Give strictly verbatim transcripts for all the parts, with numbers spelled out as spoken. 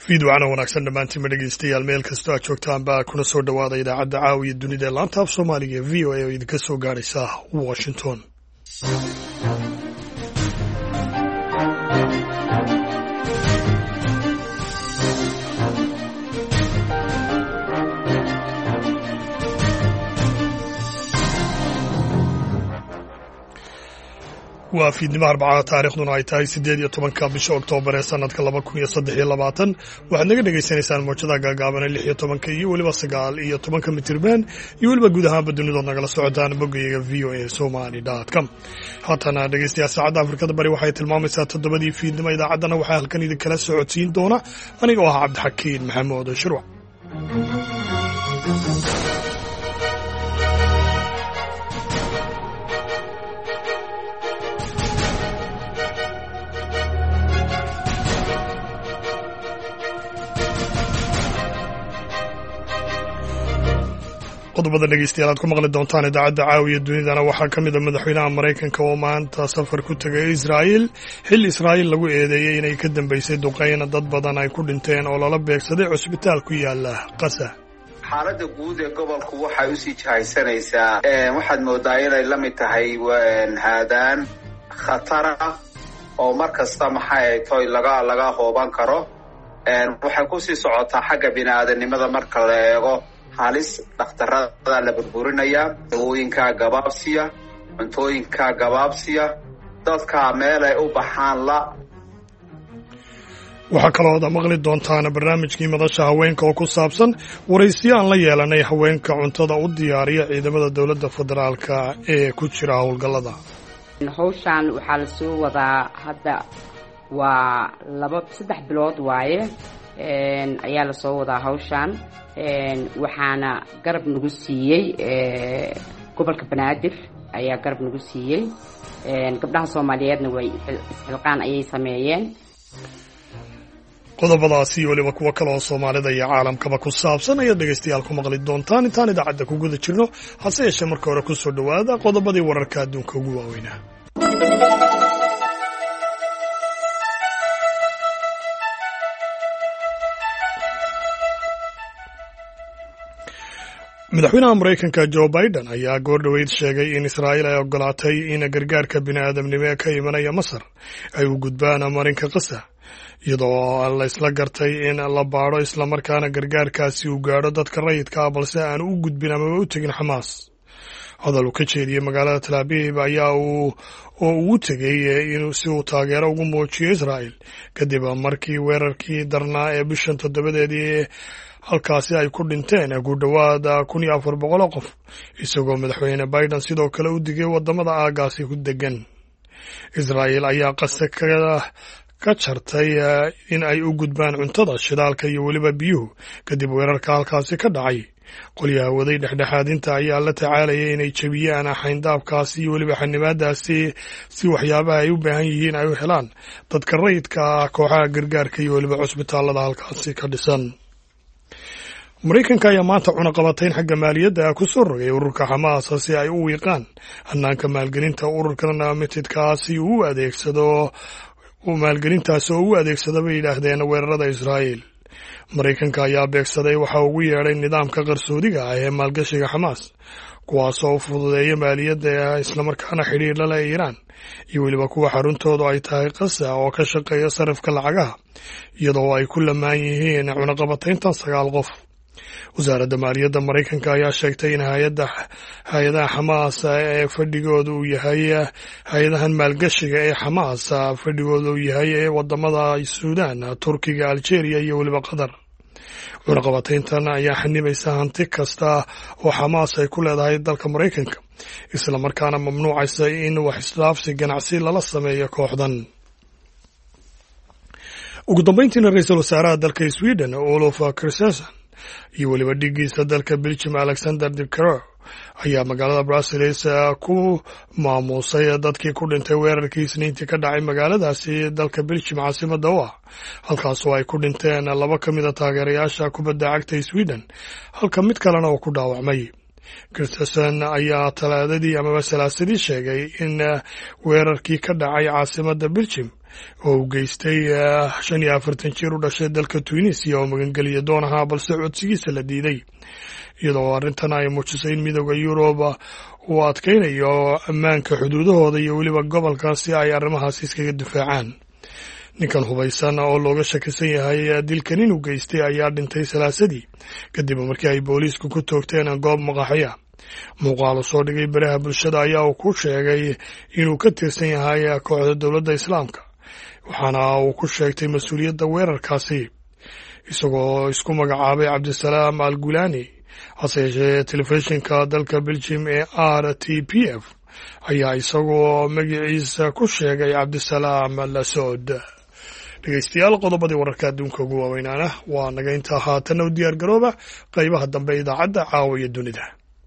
fiidwacana wanaagsan dhammaantiinma dhegeystayaal meel kastoo aad joogtaan baa kuna soo dhowaada idaacadda caawiya dunida ee laanta af soomaaliga ee v o a oo idinka soo gaadhaysa washington. waa fiidnimo arbacada taariikhduna ay tahay siddeed iyo tobanka bisha oktoobar ee sanadka laba kun iyo saddex iyo labaatan waxaad naga dhagaysanaysaan mawjadaha gaagaaban lix iyo tobanka iyo weliba sagaal iyo tobanka mitirban iyo weliba guud ahaanba dunidood nagala socotaan boggayaga v o a somali dot com. haatana dhegeystayaal saacadda afrikada bari waxay tilmaamaysaa toddobadii fiidnimo idaacaddana waxaa halkan idinkala socodsiin doona aniga oo ah cabdixakiin maxamuud shirwac. qodobada dhegeystayaal aad ku maqli doontaan idaacadda caawiya dunidana waxaa ka mid a madaxweynaha maraykanka oo maanta safar ku tegay israa'iil xilli israa'iil lagu eedeeyey inay ka dambaysay duqayn dad badan ay ku dhinteen oo lala beegsaday cusbitaal ku yaala qasa. xaaladda guud ee gobolku waxay usii jahaysanaysaa waxaad moodaa inay la mid tahay haadaan khatar ah oo mar kasta maxay toy laga laga hooban karo waxay kusii socotaa xagga bini'aadanimada marka la eego halis dhakhtarada la burburinaya, dawooyinka gabaabsiya, cuntooyinka gabaabsiya, dadka meel ay u baxaan la. waxaa kaloo aad maqli doontaan barnaamijkii madasha haweenka oo ku saabsan waraysiyo aan la yeelanay haweenka cuntada u diyaariya ciidamada dowladda federaalka ee ku jira howlgallada. hawshan waxaa la soo wadaa hadda waa laba saddex bilood waaye ayaa lasoo wadaa hawshan waxaana garab nagu siiyey gobolka banaadir ayaa garab nagu siiyey gabdhaha soomaaliyeedna way isxilqaan ayay sameeyeen. qodobadaasi iyo weliba kuwo kale oo soomaalida iyo caalamkaba ku saabsan ayaad dhegaystayaal ku maqli doontaan intaan idaacadda ku guda jirno hase yeeshee marka hore ku soo dhowaada qodobadii wararka adduunka ugu waaweynaa. madaxweynaha maraykanka joe biden ayaa goordhoweyd sheegay in israa'iil ay ogolaatay in gargaarka bini'aadamnimo ee ka imanaya masar ay u gudbaan marinka qasa iyadoo la isla gartay in la baadho islamarkaana gargaarkaasi uu gaadho dadka rayidka ah balse aan u gudbin amaba u tegin xamaas. hadal uu ka jeediyey magaalada tel abiib ayaa uu oo ugu tegey in si uu taageero ugu muujiyo israa'iil kadib markii weerarkii darnaa ee bishan toddobadeedii halkaasi ay ku dhinteen ku dhowaada kun iyo afar boqol oo qof isagoo madaxweyne biden sidoo kale u digay waddamada aagaasi ku degan. israa'iil ayaa qase ka jartay in ay u gudbaan cuntada, shidaalka iyo weliba biyuhu kadib weerarka halkaasi ka dhacay. qolyaha waday dhexdhexaadinta ayaa la tacaalayay inay jebiyaan xayndaabkaasi iyo weliba xanimaadaasi si waxyaabaha ay u baahan yihiin ay u helaan dadka rayidka ah, kooxaha gargaarka iyo weliba cusbitaallada halkaasi ka dhisan. maraykanka ayaa maanta cunaqabatayn xagga maaliyadda ku soo rogay ururka xamaas si ay u wiiqaan hannaanka maalgelinta ururkan mitidkaasi uu adeegsado maalgelintaasi oo u adeegsada bay yidhaahdeen weerarada israa'iil. maraykanka ayaa beegsaday waxa ugu yeedhay nidaamka qarsoodiga ah ee maalgashiga xamaas kuwaasoo u fududeeya maaliyadda islamarkaana xidhiir la leh iiraan iyo weliba kuwa xaruntoodu ay tahay qasa oo ka shaqeeya sarifka lacagaha iyadoo ay ku lamaan yihiin cunaqabatayntan sagaal qof. wasaaradda maaliyadda maraykanka ayaa sheegtay in hay-adda hay-adaha xamaas ee fadhigooda uu yahay hay-adahan maalgashiga ee xamaas fadhigooda uu yahay ee wadamada suudaan, turkiga, algeria iyo weliba qatar. cunaqabatayntan ayaa xanibaysa hanti kasta oo xamaas ay ku leedahay dalka maraykanka islamarkaana mamnuucaysa in wax isdhaafsi ganacsi lala sameeyo kooxdan. ugu dambeyntiina ra-iisul wasaaraha dalka sweden olof kristersson iyo weliba dhigiisa dalka belgium alexander de croo ayaa magaalada brussels ku maamuusay dadkii ku dhintay weerarkii isniintii ka dhacay magaaladaasi dalka belgium caasimada u ah halkaasoo ay ku dhinteen laba ka mid a taageerayaasha kubadda cagta sweden halka mid kalena oo ku dhaawacmay. Kristersson ayaa talaadadii amaba salaasadii sheegay in weerarkii ka dhacay caasimada Belgium oo u geystay shan iyo afartan jir u dhashay dalka tunisiya oo magangeliya doon ahaa balse codsigiisa la diiday iyadoo arrintan ay muujisay in midooda yuruba uu adkaynayo ammaanka xuduudahooda iyo weliba gobolka si ay arrimahaasi iskaga difaacaan. ninkan hubaysan oo looga shakisan yahay dilkan inuu geystay ayaa dhintay salaasadii kadib markii ay booliisku ku toogteen goob maqaaxiya. muuqaal soo dhigay baraha bulshada ayaa uu ku sheegay inuu ka tirsan yahay kooxda dowladda islaamka waxaana uu ku sheegtay mas-uuliyadda weerarkaasi isagoo isku magacaabay cabdisalaam al gulani. hase yeeshee telefishinka dalka Belgium ee R T P F ayaa isagoo magaciisa ku sheegay cabdisalaam lasood. dhegeystayaal qodobadii wararka adduunka ugu waaweynaana waa naga intaa haatan u diyaar garooba qaybaha dambe idaacadda caawa iyo dunida.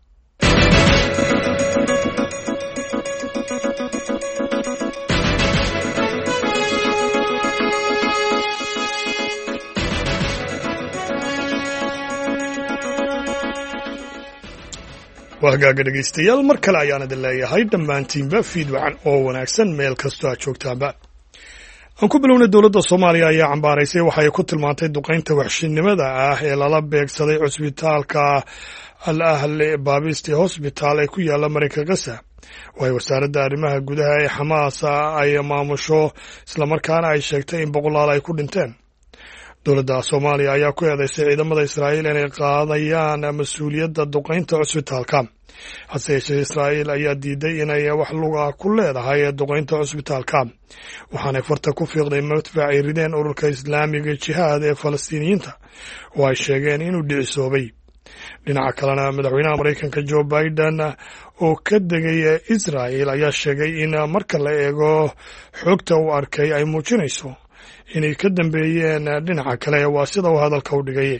waa hagaaga dhegeystayaal mar kale ayaan idin leeyahay dhammaantiinba fiid wacan oo wanaagsan meel kastoo aad joogtaanba. aan ku bilownay dowladda Soomaaliya ayaa cambaaraysay waxa ay ku tilmaantay duqaynta waxshinimada ah ee lala beegsaday cusbitaalka Al Ahli Baabiste Hospital ee ku yaala Mareykanka Gaza. way wasaaradda arrimaha gudaha ee Xamaas ay maamusho isla markaana ay sheegtay in boqolaal ay ku dhinteen. dowladda Soomaaliya ayaa ku eedeysay ciidamada Israa'iil inay qaadayaan mas'uuliyadda duqaynta cusbitaalka. hase yeeshee Israa'iil ayaa diiday inay wax luga ku leedahay duqaynta cusbitaalka waxaanay farta ku fiiqday madfac ay rideen ururka Islaamiga Jihaad ee Falastiiniyiinta oo ay sheegeen inuu dhicisoobay. dhinaca kalena madaxweynaha Mareykanka Joe Biden oo ka degay Israa'iil ayaa sheegay in marka la eego xogta uu arkay ay muujinayso inay ka dambeeyeen dhinaca kale waa sida uu hadalka u dhigay.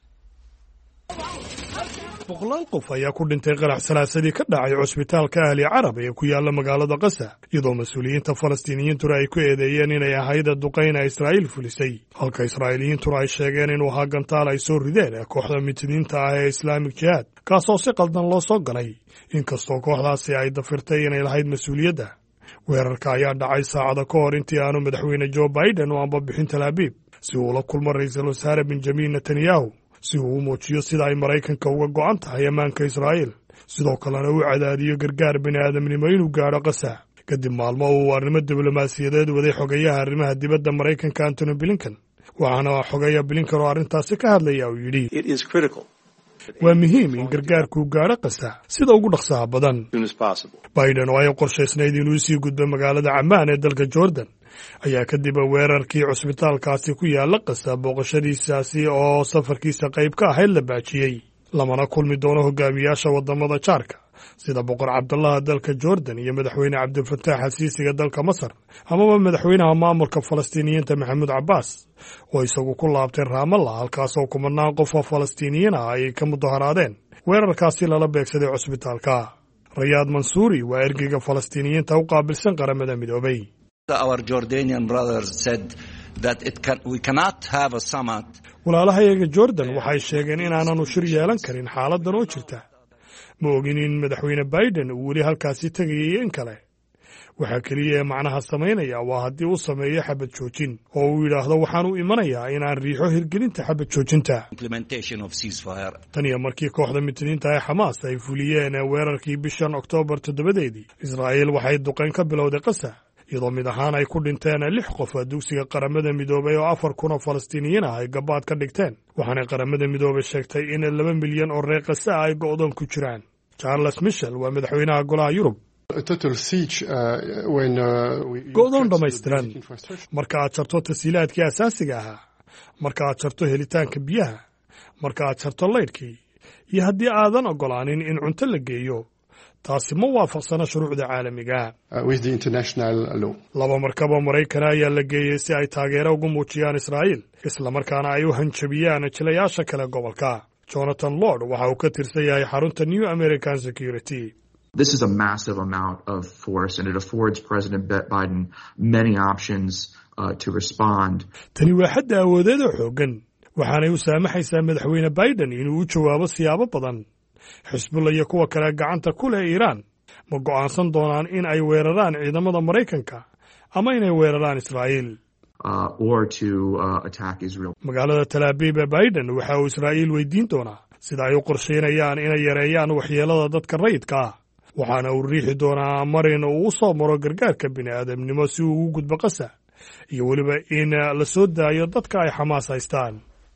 boqolaal qof ayaa ku dhintay qarax salaasadii ka dhacay cusbitaalka Ahli Carab ee ku yaala magaalada Gaza iyadoo mas'uuliyiinta Falastiiniyiintuna ay ku eedeeyeen inay ahayd duqayn Israa'iil fulisay halka Israa'iiliyiintuna ay sheegeen inuu ahaa gantaal ay soo rideen kooxda mitidiinta ah ee Islaamic Jihad kaasoo si qaldan loo soo galay inkastoo kooxdaasi ay dafirtay inay lahayd mas'uuliyadda. weerarka ayaa dhacay saacado ka hor intii aanu madaxweyne Joe Biden u anbabixin Tel Aviv si uu la kulmo ra'iisul wasaare Benjamin Netanyahu si uu u muujiyo sida ay Maraykanka uga go'an tahay ammaanka Israa'iil sidoo kalena uu cadaadiyo gargaar bini'aadamnimo inuu gaadho Gaza. kadib maalmo uu arrimo diblomaasiyadeed waday xogayaha arrimaha dibadda Maraykanka Antony Blinken waxaana xogaya Blinken oo arrintaasi ka hadlaya uu yidhi waa muhiim in gargaarku gaadho Gaza sida ugu dhaqsaha badan. Biden oo ay qorshaysnayd inuu sii gudbo magaalada Ammaan ee dalka Jordan ayaa kadib weerarkii cusbitaalkaasi ku yaala Gaza booqashadiisaasi oo safarkiisa qayb ka ahayd la baajiyey. lamana kulmi doono hogaamiyaasha wadamada jaarka sida boqor Cabdullah dalka Jordan iyo madaxweyne Cabdulfataax Al-Siisiga dalka Masar amaba madaxweynaha maamulka Falastiiniyiinta Maxamuud Cabbaas oo isagu ku laabtay Ramallah halkaas oo kumanaan qof oo Falastiiniyiin ah ay ka mudaharaadeen weerarkaasi lala beegsaday cusbitaalka. Riyad Mansouri waa ergeyga Falastiiniyiinta u qaabilsan qaramada midoobay. Our Jordanian brothers said that it can, we cannot have a summit. walaalahayaga Jordan waxay sheegeen in aananu shir yeelan karin xaaladan oo jirta. ma ogin in madaxweyne Biden uu weli halkaasi tagayay in kale. waxa kaliya ee macnaha samaynaya waa haddii uu sameeyo xabad joojin oo uu yidhaahdo waxaan u imanayaa inaan riixo hirgelinta xabad joojinta. tan iyo markii kooxda mitiniinta ee Xamaas ay fuliyeen weerarkii bishan Oktoobar toddobadeedii Israa'iil waxay duqayn ka bilowday Gaza iyadoo mid ahaan ay ku dhinteen lix qof dugsiga qaramada midoobay oo afar kun oo Falastiiniyiin ah ay gabaad ka dhigteen waxaana qaramada midoobay sheegtay in laba milyan oo reer Gaza ay go'doon ku jiraan. Charles Michel waa madaxweynaha golaha Yurub. go'doon dhammaystiran marka aad jarto tasiilaadkii asaasiga ahaa marka aad jarto helitaanka biyaha marka aad jarto laydhkii iyo haddii aadan ogolaanin in cunto la geeyo taasi ma waafaqsana shuruucda caalamiga. laba markaba Maraykan ayaa la geeyey si ay taageero ugu muujiyaan Israa'iil isla markaana ay u hanjabiyaan jilayaasha kale gobolka. Jonathan Lord waxa uu ka tirsan yahay xarunta New American Security. This is a massive amount of force and it affords President Biden many options uh, to respond. Tani waa xad awoodeed oo xooggan waxaanay u saamaxaysaa madaxweyne Biden inuu u jawaabo siyaabo badan. Xisbullah iyo kuwa kale gacanta ku leh Iiraan ma go'aansan doonaan in ay weeraraan ciidamada Maraykanka ama inay weeraraan Israa'iil. Uh, or to uh, attack Israel. Magaalada Tel Aviv ee Biden waxa uu Israa'iil weydiin doonaa sida ay u qorsheynayaan inay yareeyaan waxyeelada dadka rayidka ah, waxaana uu riixi doonaa marin uu u soo maro gargaarka bini'aadamnimo si uu ugu gudbo Gaza, iyo weliba in la soo daayo dadka ay Xamaas haystaan.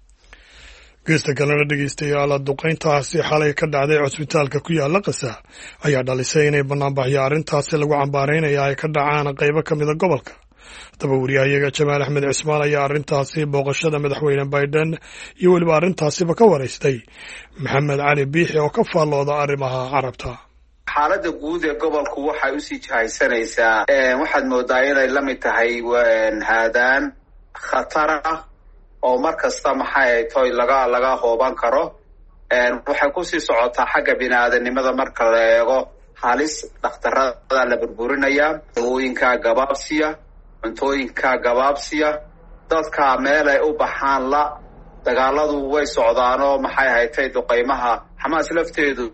geesta kalena dhegeystayaal duqayntaasi xalay ka dhacday cusbitaalka ku yaala Gaza ayaa dhalisay inay banaanbaxyo arrintaasi lagu cambaaraynaya ay ka dhacaan qaybo ka mid a gobolka. Haddaba wariyahayaga Jamaal Axmed Cismaan ayaa arrintaasi booqashada madaxweyne Biden iyo weliba arrintaasiba ka waraystay Maxamed Cali Biixi oo ka faallooda arrimaha carabta. xaaladda guud ee gobolku waxay usii jahaysanaysaa waxaad moodaa inay la mid tahay haadaan khatar ah oo mar kasta maxay toy laga laga hooban karo. waxay kusii socotaa xagga bini'aadanimada marka la eego halis dhakhtarada la burburinaya, dawooyinka gabaabsiya, cuntooyinka gabaabsiya, dadka meel ay u baxaan la dagaaladu way socdaanoo maxay haytay duqaymaha Xamaas lafteedu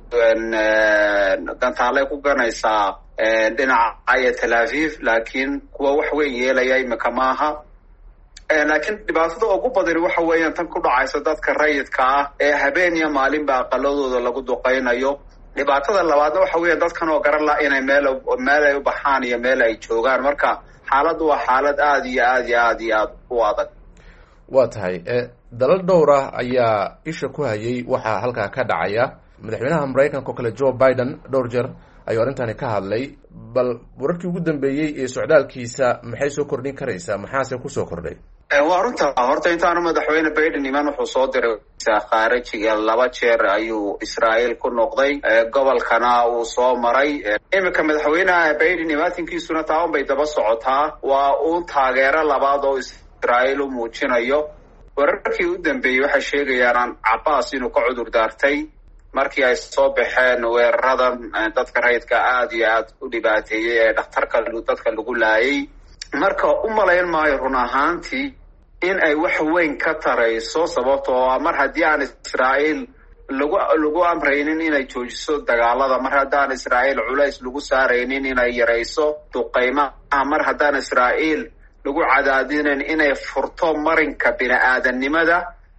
gantaalay ku ganaysaa dhinaca Tel Aviv, laakiin kuwa wax weyn yeelaya imika maaha. laakiin dhibaatada ugu badan waxa weeyaan tan ku dhacaysa dadka rayidka ah ee habeen iyo maalinba aqaladooda lagu duqaynayo. dhibaatada labaadna waxa weeyaan dadkan oo garan la inay meel meel ay u baxaan iyo meel ay joogaan. marka xaaladdu waa xaalad aad iyo aad iyo aad iyo aad u adag. waa tahay dalal dhowr ah ayaa isha ku hayay waxaa halkaa ka dhacaya. madaxweynaha Mareykanka oo kale Joe Biden dhowr jeer ayuu arrintani ka hadlay, bal wararkii ugu dambeeyey ee socdaalkiisa maxay soo kordhin karaysaa, maxaase kusoo kordhay? waa runta horta intaanu madaxweyne Biden iman wuxuu soo diray khaarijiga laba jeer ayuu Israa'iil ku noqday, gobolkana uu soo maray. imika madaxweynaha Biden imaatinkiisuna taa un bay daba socotaa, waa uu taageero labaad oo Israa'iil u muujinayo. wararkii u dambeeyey waxay sheegayaan Cabbaas inuu ka cudur daartay markii ay soo baxeen weeraradan dadka rayidka aad iyo aad u dhibaateeyey ee dhakhtarka dadka lagu laayay. marka u malayn maayo run ahaantii in ay wax weyn ka tarayso, sababtoo ah mar haddii aan Israa'iil lagu lagu amraynin inay joojiso dagaalada, mar haddaan Israa'iil culays lagu saaraynin inay yarayso duqaymaha, mar haddaan Israa'iil lagu cadaadinin inay furto marinka bini'aadanimada,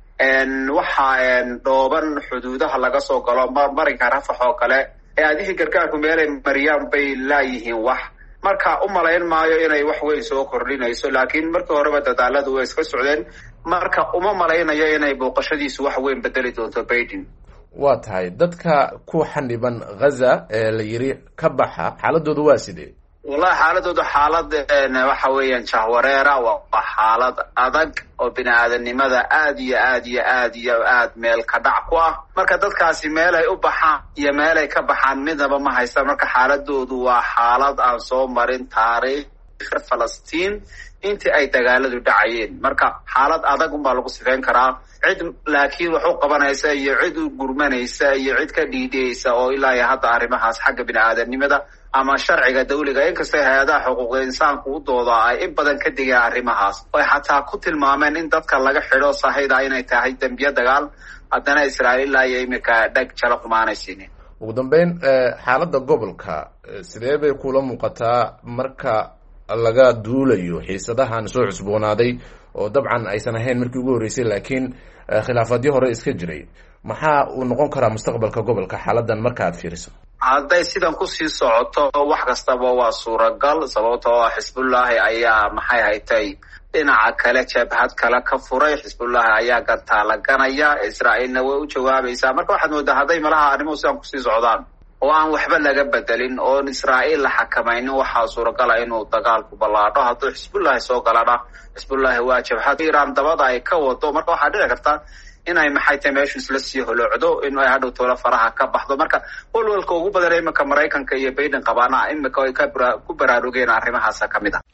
waxaa dhooban xuduudaha laga soo galo marinka Rafax oo kale ee adihii gargaarku meelay mariyaan bay laayihiin wax. marka u malayn maayo inay wax weyn soo kordhinayso, laakiin markii horeba dadaaladu way iska socdeen. marka uma malaynayo inay booqashadiisu wax weyn bedeli doonto Biden. waa tahay dadka ku xaniban Gaza ee la yiri ka baxa, xaaladoodu waa sidee? wallahi xaaladooda xaalad waxa weeyaan jahwareera, waa xaalad adag oo bini'aadanimada aad iyo aad iyo aad iyo aad meel ka dhac ku ah. marka dadkaasi meel ay u baxaan iyo meel ay ka baxaan midnaba ma haystaan. marka xaaladoodu waa xaalad aan soo marin taariikhda Falastiin intii ay dagaaladu dhacayeen. marka xaalad adag unbaa lagu sifayn karaa. cid laakiin wax u qabanaysa iyo cid u gurmanaysa iyo cid ka dhiidhiyeysa oo ilaa iyo hadda arrimahaas xagga bini'aadanimada ama sharciga dawliga, inkastoo hay-adaha xuquuqda insaanku u dooda ay in badan ka digeen arrimahaas, oy xataa ku tilmaameen in dadka laga xidho sahayda inay tahay dembiye dagaal, haddana Israa'iil iyo imika dhag jala qumaanaysiinin. ugu dambeyn xaaladda gobolka sidee bay kula muuqataa marka laga duulayo xiisadahan soo cusboonaaday oo dabcan aysan ahayn markii ugu horreysay, laakiin khilaafadyo hore iska jiray? maxaa uu noqon karaa mustaqbalka gobolka xaaladan marka aad fiiriso? hadday sidan kusii socoto wax kastaba waa suuragal, sababtoo ah Xisbullaahi ayaa maxay haytay dhinaca kale jabhad kale ka furay. Xisbullaahi ayaa gantaala ganaya, Israa'iilna way u jawaabaysaa. marka waxaad moodaa hadday malaha arrimuhu sidan kusii socdaan oo aan waxba laga bedelin oon Israa'iil la xakamaynin, waxaa suuragala inuu dagaalku ballaadho. hadduu Xisbullaahi soo galana, Xisbullaahi waa jabhad Iiraan dabada ay ka wado. marka waxaa dhici karta inay maxay tahay meeshu isla sii holoocdo, in ay hadhow toola faraha ka baxdo. marka walwalka ugu badan imika Mareykanka iyo Biden qabaana imika ay ku baraarugeen arrimahaasa ka mid ah.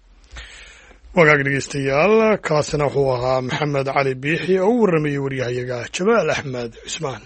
wagaag dhegeystayaal, kaasina wuxuu ahaa Maxamed Cali Biixi oo u warramayay waryahayaga Jamaal Axmed Cismaan.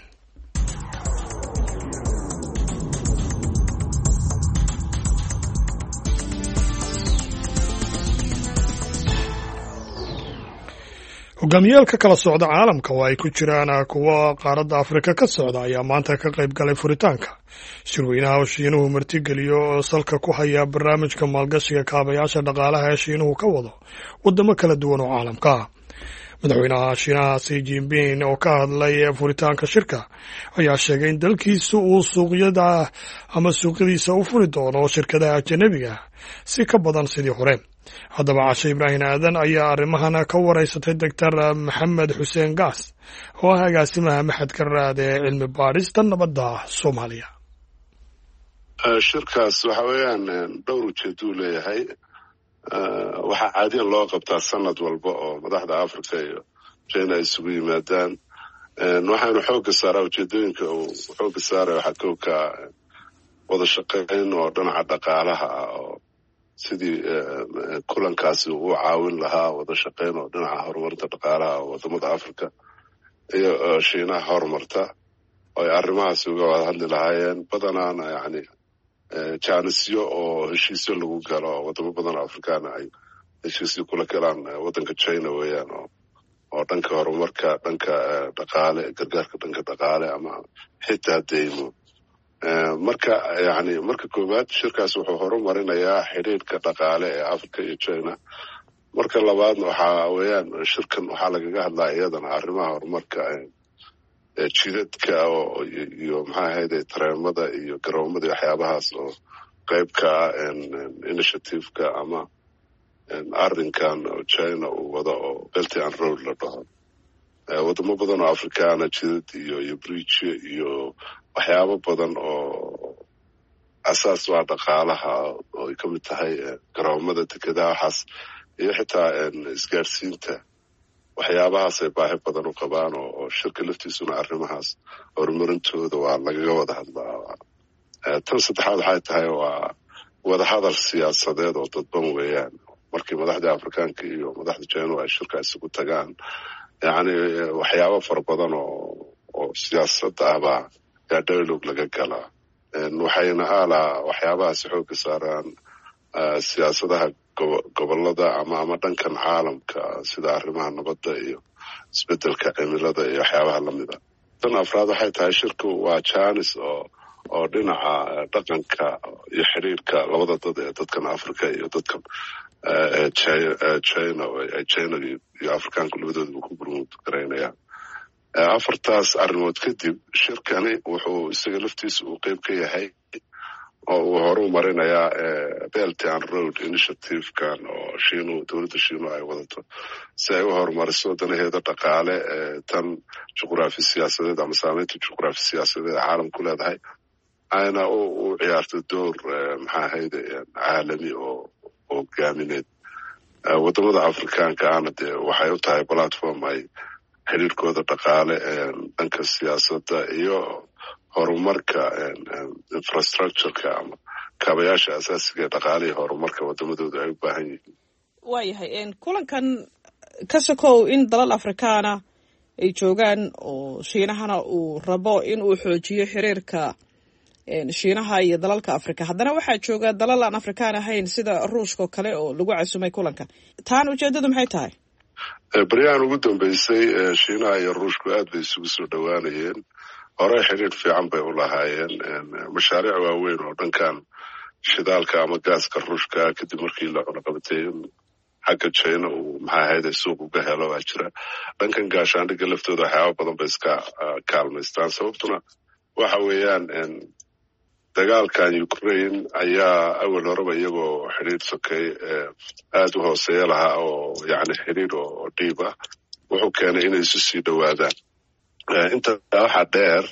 hogaamiyaalka kala socda caalamka oo ay ku jiraan kuwa qaaradda afrika ka socda ayaa maanta ka qayb galay furitaanka shirweynaha oo shiinuhu martigeliyo oo salka ku haya barnaamijka maalgashiga kaabayaasha dhaqaalaha ee shiinuhu ka wado waddamo kala duwan oo caalamka ah. madaxweynaha shiinaha Xi Jinping oo ka hadlay furitaanka shirka ayaa sheegay in dalkiisu uu suuqyada ama suuqyadiisa u furi doono shirkadaha ajnabiga si ka badan sidii hore. haddaba Cashe Ibraahin Aadan ayaa arrimahan ka wareysatay Doctor Maxamed Xuseen Gaas oo ah agaasimaha maxadka raad ee cilmi baarista nabadda Soomaaliya. shirkaas waxa weeyaan dhowr ujeedo uu leeyahay. waxaa caadiyan loo qabtaa sanad walba oo madaxda Afrika iyo China ay isugu yimaadaan. waxaanu xooga saaraa ujeedooyinka uu xooga saaray waxaa kow ka wada shaqayn oo dhinaca dhaqaalaha ah oo sidii kulankaasi uu caawin lahaa wada shaqayn oo dhinaca horumarinta dhaqaalaha oo wadamada Afrika iyo Shiinaha horumarta oo ay arrimahaasi uga wada hadli lahaayeen. badanaana yani jaanisyo oo heshiisyo lagu galo oo wadamo badan oo Afrikaan ay heshiisyo kula galaan wadanka China weeyaan oo oo dhanka horumarka dhanka dhaqaale gargaarka dhanka dhaqaale ama xitaa deymo. marka yani marka koowaad shirkaas wuxuu horumarinayaa xiriirka dhaqaale ee Afrika iyo China. marka labaadna waxaa weeyaan shirkan waxaa lagaga hadlaa iyadana arrimaha horumarka jidadka oo iyo maxaa ahayd tareemada iyo garoomada iyo waxyaabahaas oo qayb ka ah initiative-ka ama arrinkan China uu wado oo Belt and Road la dhaho. wadamo badan oo Afrikaana jidad iyo iyo bridge iyo waxyaabo badan oo asaas waa dhaqaalaha oo ay ka mid tahay garoomada dekedaha waxaas iyo xitaa isgaarsiinta waxyaabahaas ay baahi badan u qabaan oo shirka laftiisuna arrimahaas horumarintooda waa lagaga wada hadlaa. tan saddexaad waxay tahay waa wadahadal siyaasadeed oo dadban weeyaan. markii madaxda Afrikaanka iyo madaxda China ay shirka isugu tagaan yani waxyaabo fara badan oo oo siyaasadda ahba yaa dialogue laga galaa. waxayna aalaa waxyaabahaasi xooga saaraan siyaasadaha gobolada ama ama dhankan caalamka sida arrimaha nabadda iyo isbedelka cimilada iyo waxyaabaha lamida. tan afraad waxay tahay shirku waa jaanis oo oo dhinaca dhaqanka iyo xiriirka labada dad ee dadkan Afrika iyo dadkan China ay China iyo Afrikaanku labadooduba ku burmud garaynayaan. afartaas arrimood kadib shirkani wuxuu isaga laftiisa uu qayb ka yahay oo uu horu marinayaa Belt and Road Initiative-kan oo Shiinu dowladda Shiinu ay wadato si ay u horumariso danaheeda dhaqaale tan juqraafi siyaasadeed ama saameynta juqraafi siyaasadeed caalamku leedahay ayna u ciyaarto door maxaa ahayd caalami oo hogaamineed. wadamada Afrikaanka ana dee waxay u tahay platform ay xiriirkooda dhaqaale dhanka siyaasadda iyo horumarka infrastructureka ama kaabayaasha asaasiga dhaqaalihi horumarka wadamadooda ay u baahan yihiin. waayahay kulankan ka sokow in dalal Afrikaana ay joogaan oo Shiinahana uu rabo in uu xoojiyo xiriirka Shiinaha iyo dalalka Afrika, haddana waxaa jooga dalal aan Afrikaan ahayn sida Ruushka kale oo lagu casumay kulankan. taan ujeedadu maxay tahay? baryahan ugu dambeysay Shiinaha iyo Ruushku aad bay isugu soo dhawaanayeen. hore xiriir fiican bay u lahaayeen. mashaariic waaweyn oo dhankan shidaalka ama gaaska Ruushka kadib markii la cunaqabatay xagga China uu maxaa ahayd suuq uga helo waa jira. dhankan gaashaandhigga laftooda waxyaabo badan bay iska kaalmaystaan. sababtuna waxa weeyaan dagaalkan Ukraine ayaa awal horeba iyagoo xiriir sokay aad u hooseeya lahaa oo yani xiriir oo dhiib ah wuxuu keenay inay isu sii dhawaadaan. inta waxaa dheer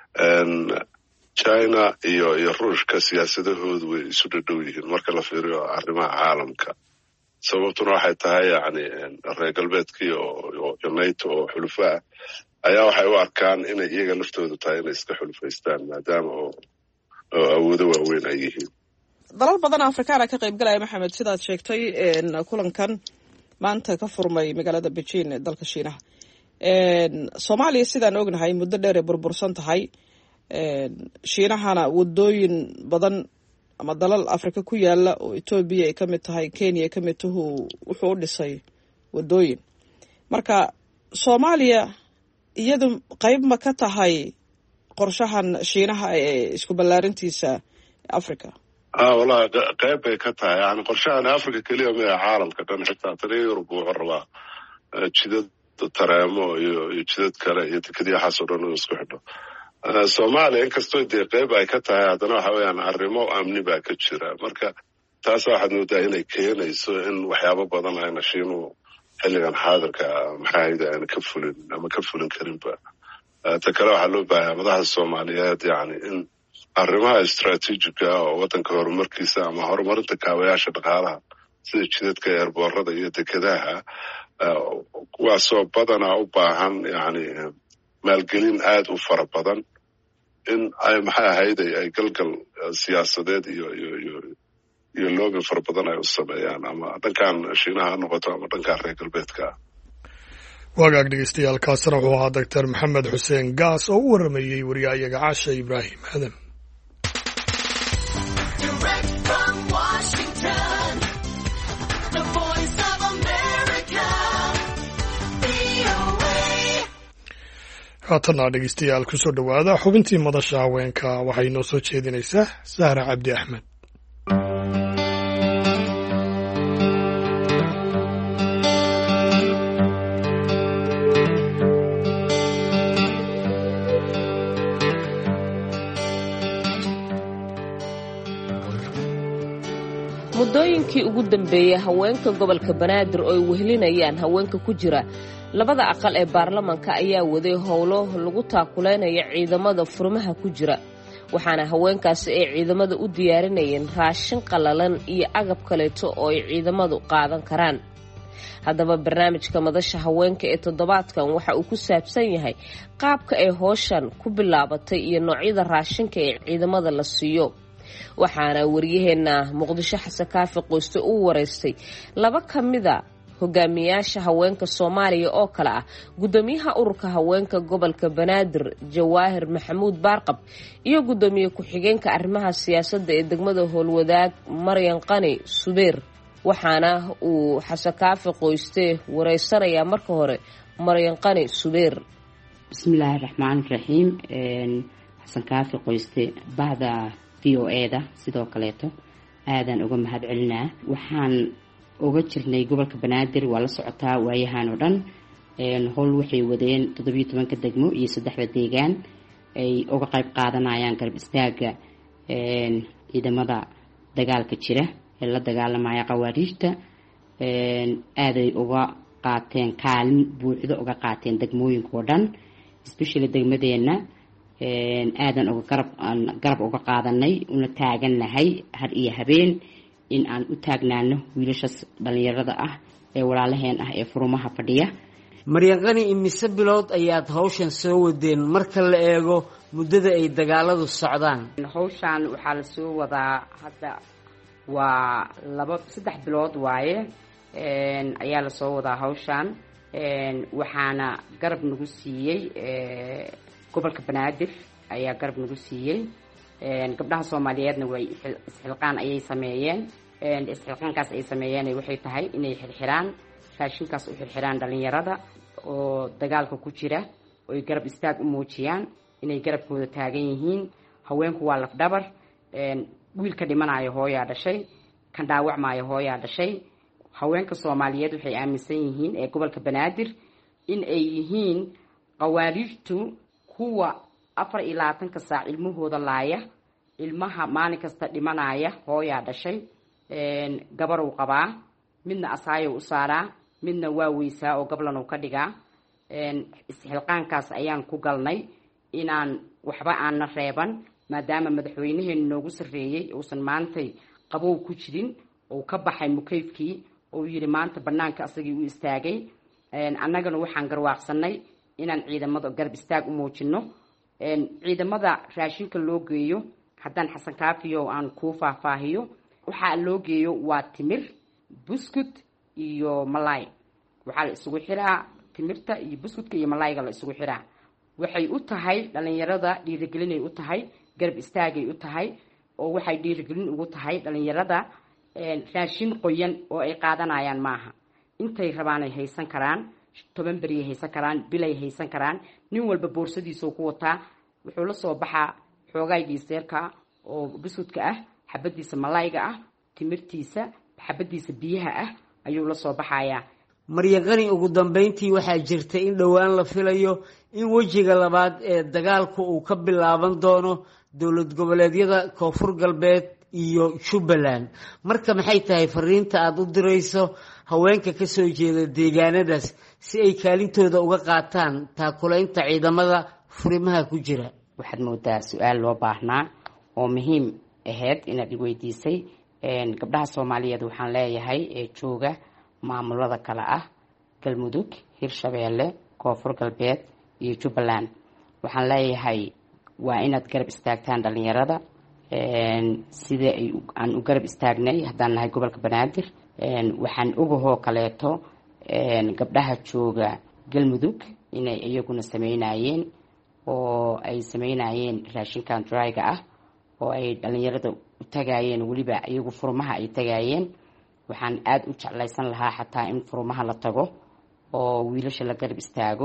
China iyo iyo Ruushka siyaasadahoodu way isu dhadhow yihiin marka la fiiriyo arrimaha caalamka. sababtuna waxay tahay yani reer galbeedkii oo NATO oo xulufo ah ayaa waxay u arkaan inay iyaga laftoodu tahay inay iska xulufaystaan maadaama oo awoodo waaweyn ay yihiin. dalal badan Afrikaan ka qayb galaya Maxamed sidaad sheegtay kulankan maanta ka furmay magaalada Beijing ee dalka Shiinaha. Soomaaliya sidaan ognahay muddo dheer ay burbursan tahay. Shiinahana wadooyin badan ama dalal Afrika ku yaala oo Ethiopia ay kamid tahay, Kenya ay kamid tahay, wuxuu u dhisay wadooyin. marka soomaaliya iyadu qayb ma ka tahay qorshahan shiinaha ee isku ballaarintiisa africa? ah wallahi qayb bay ka tahay yani qorshahan africa keliya maya caalamka dhan xitaa tani yurub wuxuu rabaa jidad tareemo iyo iyo jidad kale iyo tikadiyaxaas oo dhan inuu isku xidho. soomaaliya inkastoo dee qayb ay ka tahay haddana waxa weeyaan arrimo amni baa ka jira, marka taas waxaad moodaa inay keenayso in waxyaabo badan ayna shiinuhu xilligan xaadirka maxaa hayda ayna ka fulin ama ka fulin karinba. ta kale waxaa loo baahaa madaxda soomaaliyeed yani in arrimaha istraatiijiga ah oo waddanka horumarkiisa ama horumarinta kaabayaasha dhaqaalaha sida jidadka eerboorada iyo dekedaha kuwaasoo badanaa u baahan yani maalgelin aada u fara badan in ay maxay ahayd ay galgal siyaasadeed iyo iyo iyo iyo loobin fara badan ay u sameeyaan ama dhankan shiinaha ha noqoto ama dhankan reer galbeedka ah. wagaag dhegeystayaal kaasina wuxuu ahaa doctor maxamed xuseen gaas oo u waramayey wariyahayaga caasha ibraahim aadan. haatana dhegeystayaal kusoo dhowaada xubintii madasha haweenka waxay inoo soo jeedinaysaa sahra cabdi axmed. muddooyinkii ugu dambeeyey haweenka gobolka banaadir oo ay wehelinayaan haweenka ku jira labada aqal ee baarlamanka ayaa waday howlo lagu taakuleynaya ciidamada furmaha ku jira, waxaana haweenkaasi ay ciidamada u diyaarinayeen raashin qallalan iyo agab kaleeto oo ay ciidamadu qaadan karaan. haddaba barnaamijka madasha haweenka ee toddobaadkan waxa uu ku saabsan yahay qaabka ay howshan ku bilaabatay iyo noocyada raashinka ee ciidamada la siiyo. waxaana waryaheena muqdisho xasan kaafi qoyste uu wareystay laba ka mida hogaamiyaasha haweenka Soomaaliya oo kala ah gudoomiyaha ururka haweenka gobolka Banaadir Jawaahir Maxamuud Baarqab iyo gudoomiye ku-xigeenka arrimaha siyaasadda ee degmada Howlwadaag Maryan Qani Subeer. waxaana uu xasan kaafi qoyste wareysanaya marka hore Maryan Qani Subeer. bismillaahir rahmaanir rahiim. xasan kaafi qoyste baada v o e da sidoo kaleeto aadan uga mahad celinaa. waxaan uga jirnay gobolka Banaadir waa la socotaa waayahan oo dhan howl waxay wadeen toddobiyo tobanka degmo iyo saddexda deegaan ay uga qayb qaadanayaan garab istaaga ciidamada dagaalka jira ee la dagaalamaya qawaariijta. aaday uga qaateen kaalin buuxda uga qaateen degmooyinka oo dhan, especially degmadeena aadan uga garab garab uga qaadanay una taagannahay har iyo habeen in aan u taagnaano wiilashaas dhalinyarada ah ee walaalaheen ah ee furumaha fadhiya. Maryan Qani, imise bilood ayaad hawshan soo wadeen marka la eego muddada ay dagaaladu socdaan? hawshan waxaa la soo wadaa hadda waa laba saddex bilood waaye ayaa la soo wadaa hawshan. waxaana garab nagu siiyey gobolka Banaadir ayaa garab nagu siiyey. gabdhaha Soomaaliyeedna way isxilqaan ayay sameeyeen. isxilqaankaas ay sameeyeen waxay tahay inay xirxiraan raashinkaas u xirxiraan dhalinyarada oo dagaalka ku jira oo ay garab istaag u muujiyaan inay garabkooda taagan yihiin. haweenku waa laf dhabar. wiilka dhimanayo hooyaa dhashay, kan dhaawacmaayo hooyaa dhashay. haweenka Soomaaliyeed waxay aaminsan yihiin ee gobolka Banaadir in ay yihiin qawaariijtu kuwa afar iyo labaatanka saac ilmahooda laaya, ilmaha maalin kasta dhimanaya hooyaa dhashay. gabar uu qabaa, midna asaayo u saaraa, midna waa weysaa oo gablan uu ka dhigaa. isxilqaankaas ayaan ku galnay inaan waxba aanna reeban, maadaama madaxweynaheenu noogu sarreeyey uusan maantay qabow ku jirin oo ka baxay mukayfkii oo yidhi maanta bannaanka asagii u istaagay. annagana waxaan garwaaqsanay inaan ciidamada garab istaag u muujinno. ciidamada raashinka loo geeyo haddaan xasan kaafiyo aan kuu faahfaahiyo, waxaa loo geeyo waa timir, buskut iyo malaay. waxaa la isugu xiraa timirta iyo buskudka iyo malaayga la isugu xiraa. waxay u tahay dhalinyarada dhiirigelinay u tahay, garab istaagay u tahay, oo waxay dhiirigelin ugu tahay dhalinyarada. raashin qoyan oo ay qaadanayaan maaha, intay rabaan ay haysan karaan. toban beriya haysan karaan bilay haysan karaan nin walba boorsadiisuu ku wataa wuxuu la soo baxaa xoogaay dhiiseerka oo buskudka ah xabadiisa malayga ah timirtiisa xabadiisa biyaha ah ayuu la soo baxayaa. Maryaqani ugu dambeyntii waxaa jirta in dhowaan la filayo in wejiga labaad ee dagaalku uu ka bilaaban doono dowlad goboleedyada Koonfur Galbeed iyo Jubbaland. Marka maxay tahay fariinta aad u dirayso haweenka ka soo jeeda deegaanadaas si ay kaalintooda uga qaataan taakulaynta ciidamada furimaha ku jira? Waxaad moodaa su'aal loo baahnaa oo muhiim ahayd inaad weydiisay. gabdhaha Soomaaliyeed waxaan leeyahay ee jooga maamulada kala ah Galmudug, Hirshabeelle, Koonfur Galbeed iyo Jubbaland. waxaan leeyahay waa inaad garab istaagtaan dhalinyarada sida ay aan u garab istaagnay haddaan nahay gobolka Banaadir. waxaan ogahoo kaleeto gabdhaha jooga Galmudug inay iyaguna sameynayeen oo ay sameynayeen raashinkan dryga ah oo ay dhalinyarada u tagayeen waliba iyagu furmaha ay tagayeen. waxaan aad u jeclaysan lahaa xataa in furmaha la tago oo wiilasha la garab istaago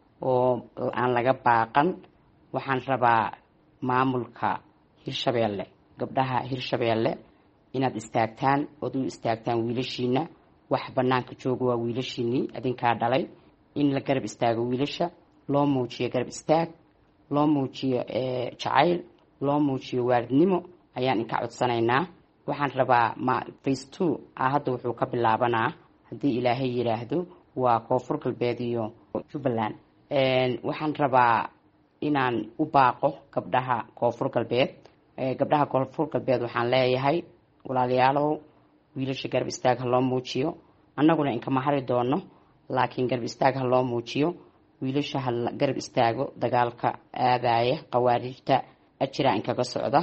oo aan laga baaqan. waxaan rabaa maamulka Hirshabeelle, gabdhaha Hirshabeelle inaad istaagtaan oo u istaagtaan wiilashiina. wax banaanka jooga waa wiilashiini adinkaa dhalay. in la garab istaago wiilasha, loo muujiyo garab istaag, loo muujiyo jacayl, loo muujiyo waalidnimo ayaan inka codsanaynaa. waxaan rabaa ma phase two ah hadda wuxuu ka bilaabanaa haddii Ilaahay yiraahdo waa Koonfur Galbeed iyo Jubbaland. waxaan rabaa inaan u baaqo gabdhaha Koonfur Galbeed. gabdhaha Koonfur Galbeed waxaan leeyahay walaalayaalow wiilasha garab istaag ha loo muujiyo. annaguna inkama hari doono laakiin garab istaag ha loo muujiyo. wiilasha ha garab istaago dagaalka aadaya qawaarijta ajira inkaga socda.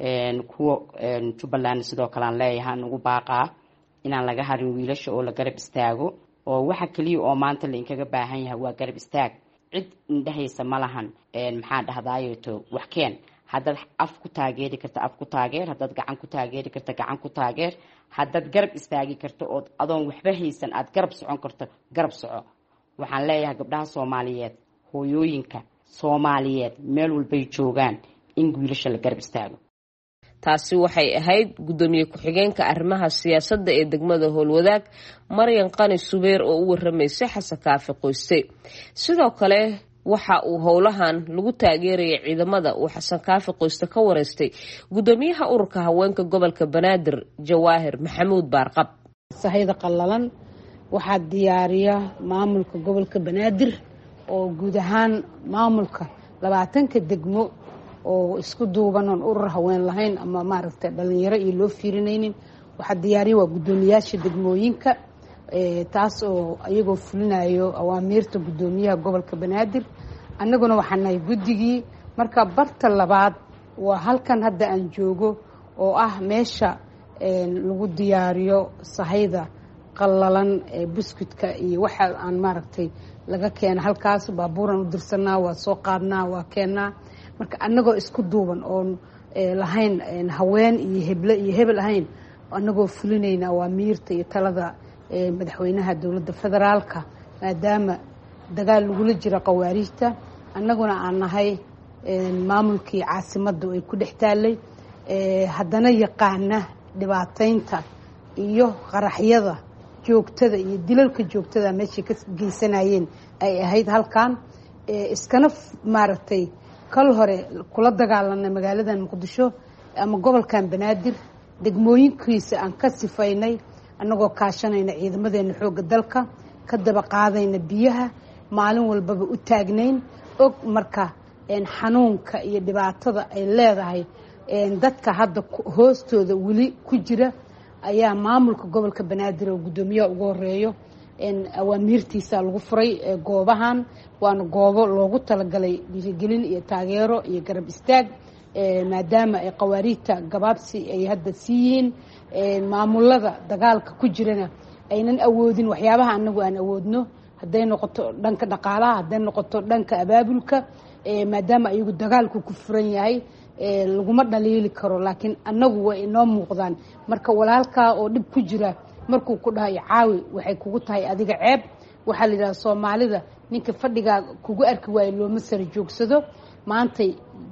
kuwa Jubbaland sidoo kale aan leeyahay ugu baaqaa inaan laga harin wiilasha oo la garab istaago. oo waxa kaliya oo maanta la inkaga baahan yahay waa garab istaag. cid indhahaysa ma lahan maxaa dhahdaayeeto wax keen. haddaad af ku taageeri karta af ku taageer, haddaad gacan ku taageeri karta gacan ku taageer, haddaad garab istaagi karto oo adoon waxba haysan aad garab socon karto garab soco. waxaan leeyahay gabdhaha Soomaaliyeed, hooyooyinka Soomaaliyeed meel walbay joogaan in wiilasha la garab istaago. taasi waxay ahayd gudoomiye ku-xigeenka arrimaha siyaasadda ee degmada Howlwadaag Maryan Qani Subeer oo u waramaysay Xasan Kaafi Qoyste. sidoo kale waxa uu howlahan lagu taageerayay ciidamada uu Xasan Kaafi Qoyste ka wareystay gudoomiyaha ururka haweenka gobolka Banaadir Jawaahir Maxamuud Baarqab. sahayda qallalan waxaa diyaariya maamulka gobolka Banaadir oo guud ahaan maamulka labaatanka degmo oo isku duuban oo urur haween lahayn ama maaragtay dhalinyaro iyo loo fiirinaynin. waxa diyaariya waa gudoomiyaasha degmooyinka ee taas oo ayagoo fulinayo awaamiirta gudoomiyaha gobolka Banaadir. annaguna waxaan nahay guddigii. marka barta labaad waa halkan hadda aan joogo oo ah meesha lagu diyaariyo sahayda qallalan ee buskudka iyo waxa aan maaragtay laga keeno halkaas. baabuuran u dirsanaa, waa soo qaadnaa, waa keenaa. marka annagoo isku duuban oon lahayn haween iyo heble iyo hebel ahayn, annagoo fulinayna awaamiirta iyo talada madaxweynaha dowladda federaalka maadaama dagaal lagula jiro qawaarijta. annaguna aan nahay maamulkii caasimadda ay ku dhex taallay haddana yaqaana dhibaataynta iyo qaraxyada joogtada iyo dilalka joogtada meeshay ka geysanayeen ay ahayd halkan. iskana maaragtay kal hore kula dagaalanay magaaladan Muqdisho ama gobolkan Banaadir degmooyinkiisa aan ka sifaynay annagoo kaashanayna ciidamadeena xoogga dalka ka daba qaadayna biyaha maalin walbaba u taagnayn og marka xanuunka iyo dhibaatada ay leedahay dadka hadda hoostooda weli ku jira ayaa maamulka gobolka Banaadir oo gudoomiyaha ugu horeeyo awaamiirtiisa lagu furay goobahan. waana goobo loogu talagalay dhiirigelin iyo taageero iyo garab istaag maadaama ay qawaarijta gabaabsi ay hadda siiyiin maamulada dagaalka ku jirana aynan awoodin waxyaabaha anagu aan awoodno hadday noqoto dhanka dhaqaalaha, hadday noqoto dhanka abaabulka maadaama ayagu dagaalku ku furan yahay laguma dhaliili karo. laakiin anagu way inoo muuqdaan. marka walaalkaa oo dhib ku jira markuu ku dhahay caawi waxay kugu tahay adiga ceeb. waxaa la yidhaha soomaalida ninka fadhigaa kugu arki waayo looma sara joogsado. maantay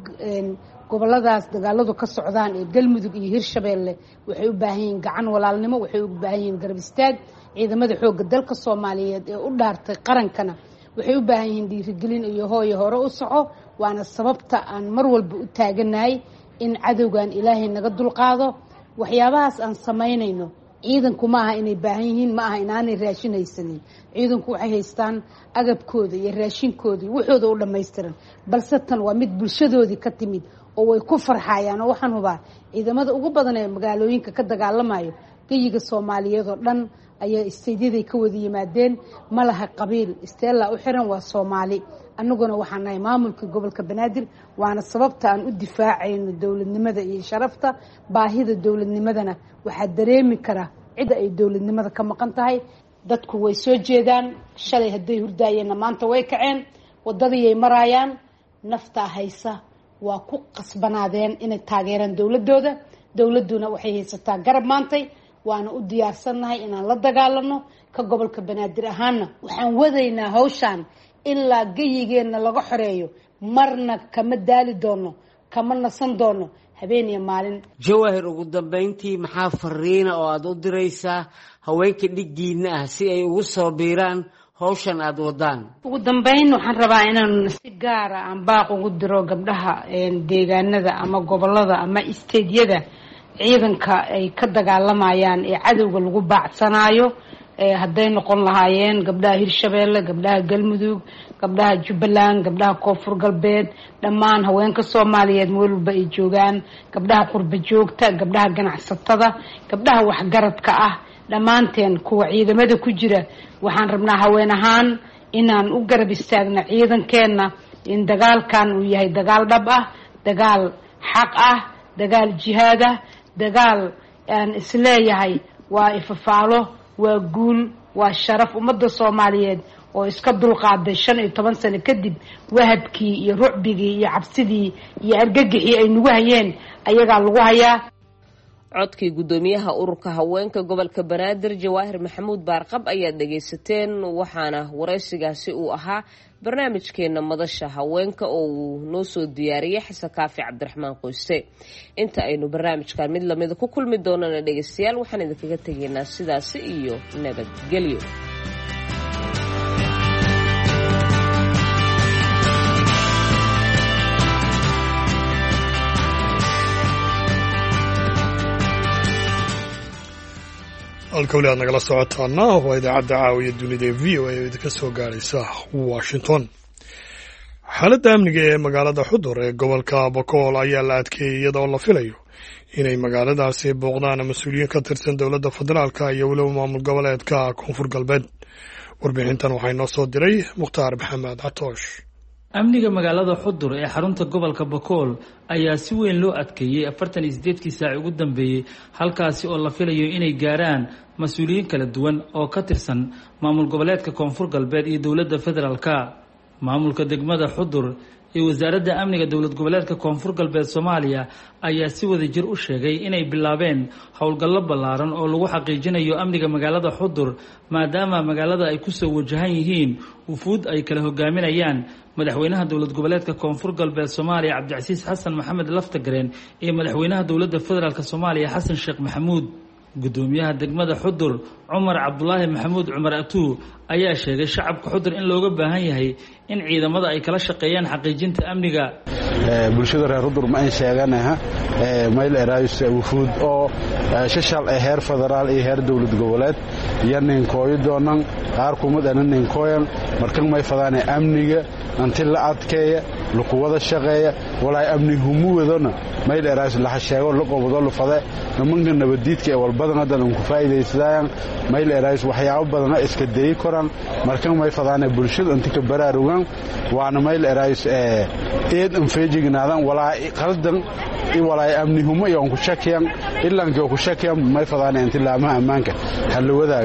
goboladaas dagaaladu ka socdaan ee galmudug iyo hirshabeelle waxay u baahan yihiin gacan walaalnimo, waxay u baahan yihiin garab istaag. ciidamada xoogga dalka soomaaliyeed ee u dhaartay qarankana waxay u baahan yihiin dhiirigelin iyo hooyo hore u soco. waana sababta aan mar walba u taaganahay in cadowgan ilaahay naga dulqaado. waxyaabahaas aan samaynayno ciidanku ma aha inay baahan yihiin, ma aha inaanay raashin haysanin. ciidanku waxay haystaan agabkooda iyo raashinkooda iyo waxooda u dhammaystiran, balse tan waa mid bulshadoodii ka timid oo way ku farxayaan. oo waxaan hubaa ciidamada ugu badan ee magaalooyinka ka dagaalamayo geyiga soomaaliyeed oo dhan ayaa isteydiyaday ka wada yimaadeen. ma laha qabiil, isteella u xiran waa Soomaali. annaguna waxaan nahay maamulka gobolka Banaadir, waana sababta aan u difaacayno dowladnimada iyo sharafta. baahida dowladnimadana waxaa dareemi kara cid ay dowladnimada ka maqan tahay. dadku way soo jeedaan, shalay hadday hurdaayeenna maanta way kaceen, wadadii marayaan. naftaa haysa waa ku qasbanaadeen inay taageeraan dowladooda. dowladuna waxay haysataa garab maantay, waana u diyaarsannahay inaan la dagaalano. ka gobolka Banaadir ahaana waxaan wadaynaa hawshaan ilaa geyigeenna laga xoreeyo. marna kama daali doono, kama nasan doono habeen iyo maalin. Jawaahir, ugu dambeyntii maxaa fariina oo aad u diraysaa haweenka dhigiina ah si ay ugu soo biiraan hawshan aad wadaan? ugu dambeyn waxaan rabaa inaan si gaar ah aan baaq ugu diro gabdhaha deegaanada ama gobolada ama isteedyada ciidanka ay ka dagaalamayaan ee cadowga lagu baacsanayo. hadday noqon lahaayeen gabdhaha Hirshabeelle, gabdhaha Galmudug, gabdhaha Jubbaland, gabdhaha Koonfur Galbeed, dhammaan haweenka Soomaaliyeed meel walba ay joogaan, gabdhaha qurba joogta, gabdhaha ganacsatada, gabdhaha waxgaradka ah, dhammaanteen kuwa ciidamada ku jira. waxaan rabnaa haween ahaan inaan u garab istaagno ciidankeena in dagaalkan uu yahay dagaal dhab ah, dagaal xaq ah, dagaal jihaad ah, dagaal aan isleeyahay waa ifafaalo, waa guul, waa sharaf ummadda Soomaaliyeed oo iska dulqaaday shan iyo toban sano kadib wahadkii iyo rucbigii iyo cabsidii iyo argagixii ay nagu hayeen ayagaa lagu hayaa. codkii gudoomiyaha ururka haweenka gobolka Banaadir Jawaahir Maxamuud Baarqab ayaad dhageysateen. waxaana wareysigaasi uu ahaa barnaamijkeena madasha haweenka oo uu noo soo diyaariyay Xasan Kaafi Cabdiraxmaan Qoyse. inta aynu barnaamijkan mid lamid ku kulmi doonana dhageystayaal waxaan idinkaga tegaynaa sidaas iyo nabadgelyo. halkawli aad nagala socotaana waa idaacadda caawiya dunida ee v o a oo idinka soo gaaraysa Washington. xaaladda amniga ee magaalada Xudur ee gobolka Bokool ayaa la adkeeyay iyadoo la filayo inay magaaladaasi booqdaan mas-uuliyiin ka tirsan dowladda federaalka iyo weliba maamul goboleedka Koonfur Galbeed. warbixintan waxaa inoo soo diray Mukhtaar Maxamed Catoosh. amniga magaalada Xudur ee xarunta gobolka Bokool ayaa si weyn loo adkeeyay afartan iyo siddeed saac ugu dambeeyay, halkaasi oo la filayo inay gaaraan mas'uuliyiin kala duwan oo ka tirsan maamul goboleedka Koonfur Galbeed iyo dowladda federaalka. maamulka degmada Xudur iyo wasaaradda amniga dowlad goboleedka Koonfur Galbeed Soomaaliya ayaa si wada jir u sheegay inay bilaabeen howlgallo ballaaran oo lagu xaqiijinayo amniga magaalada Xudur, maadaama magaalada ay ku soo wajahan yihiin wufuud ay kala hogaaminayaan madaxweynaha dowlad goboleedka Koonfur Galbeed Soomaaliya Cabdicasiis Xasan Maxamed Laftagareen iyo madaxweynaha dowladda federaalka Soomaaliya Xasan Sheekh Maxamuud. gudoomiyaha degmada Xudur Cumar Cabdulaahi Maxamuud Cumar Atuu ayaa sheegay shacabka Xudur in looga baahan yahay in ciidamada ay kala shaqeeyaan xaqiijinta amniga. bulshada reer Xudur ma ay sheeganaha mayl eraayis wufuud oo shashal ee heer federaal iyo heer dowlad goboleed yanin kooyo doonan qaar kumad anan kooyan markan may fadaan amniga anti la adkeeya lagu wada shaqeeya walaay amnigu mu wadana mayl eraayis la sheego la qobdo la fada nimanka nabadiidka ee walbadan hadan ku faa'iideystaan mayl eraayis waxyaabo badan iska deey koraan markan may fadaan bulshada inta ka baraarugan waana mayl eraayis ee eed in feejignaadaan walaay qaldan in walaay amnihumo iyo ku shakiyaan ilaa ku shakiyaan may fadaan inta laamaha ammaanka hal wadaagan.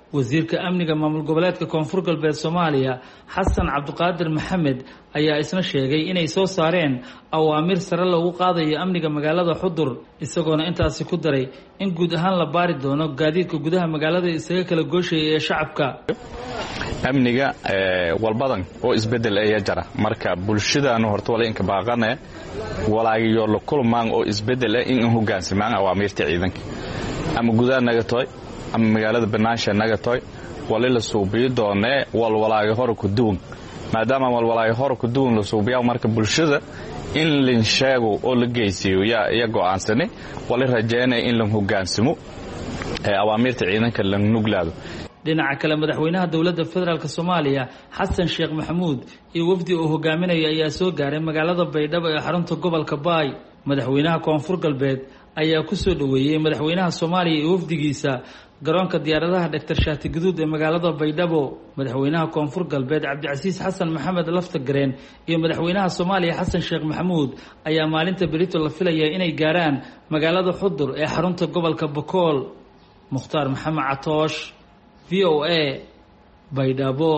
wasiirka amniga maamul goboleedka koonfur galbeed soomaaliya xasan cabdiqaadir maxamed ayaa isna sheegay inay soo saareen awaamiir sare loogu qaadayo amniga magaalada xudur isagoona intaasi ku daray in guud ahaan la baari doono gaadiidka gudaha magaalada isaga kala gooshaya ee shacabka. amniga walbadan oo isbedel ayaa jira marka bulshadaanu horta wala inka baaqane walaagiyo la kulmaan oo isbedel in hoggaansamaan awaamirta ciidanka ama gudaha naga toy ama magaalada banaansha naga toy wala la suubiyo doonee walwalaagi hore ku duwan maadaama walwalaagi hore ku duwan la suubiyo marka bulshada in la sheego oo la geysiyo yaa iyaga go'aansanay wala rajeynay in la hoggaansamo awaamirta ciidanka la nuglaado. dhinaca kale madaxweynaha dowladda federaalk soomaaliya xasan sheekh maxamuud iyo wafdi uu hogaaminaya ayaa soo gaaray magaalada baydhabo ee xarunta gobolka baay. madaxweynaha koonfur galbeed ayaa ku soo dhoweeyey madaxweynaha soomaaliya iyo wafdigiisa garoonka diyaaradaha dhaktar shaati guduud ee magaalada baydhabo. madaxweynaha koonfur galbeed cabdicasiis xasan maxamed laftagareen iyo madaxweynaha soomaaliya xasan sheekh maxamuud ayaa maalinta berito la filaya inay gaaraan magaalada xudur ee xarunta gobolka bakool. mukhtaar maxamed catoosh, v o a, baydhabo.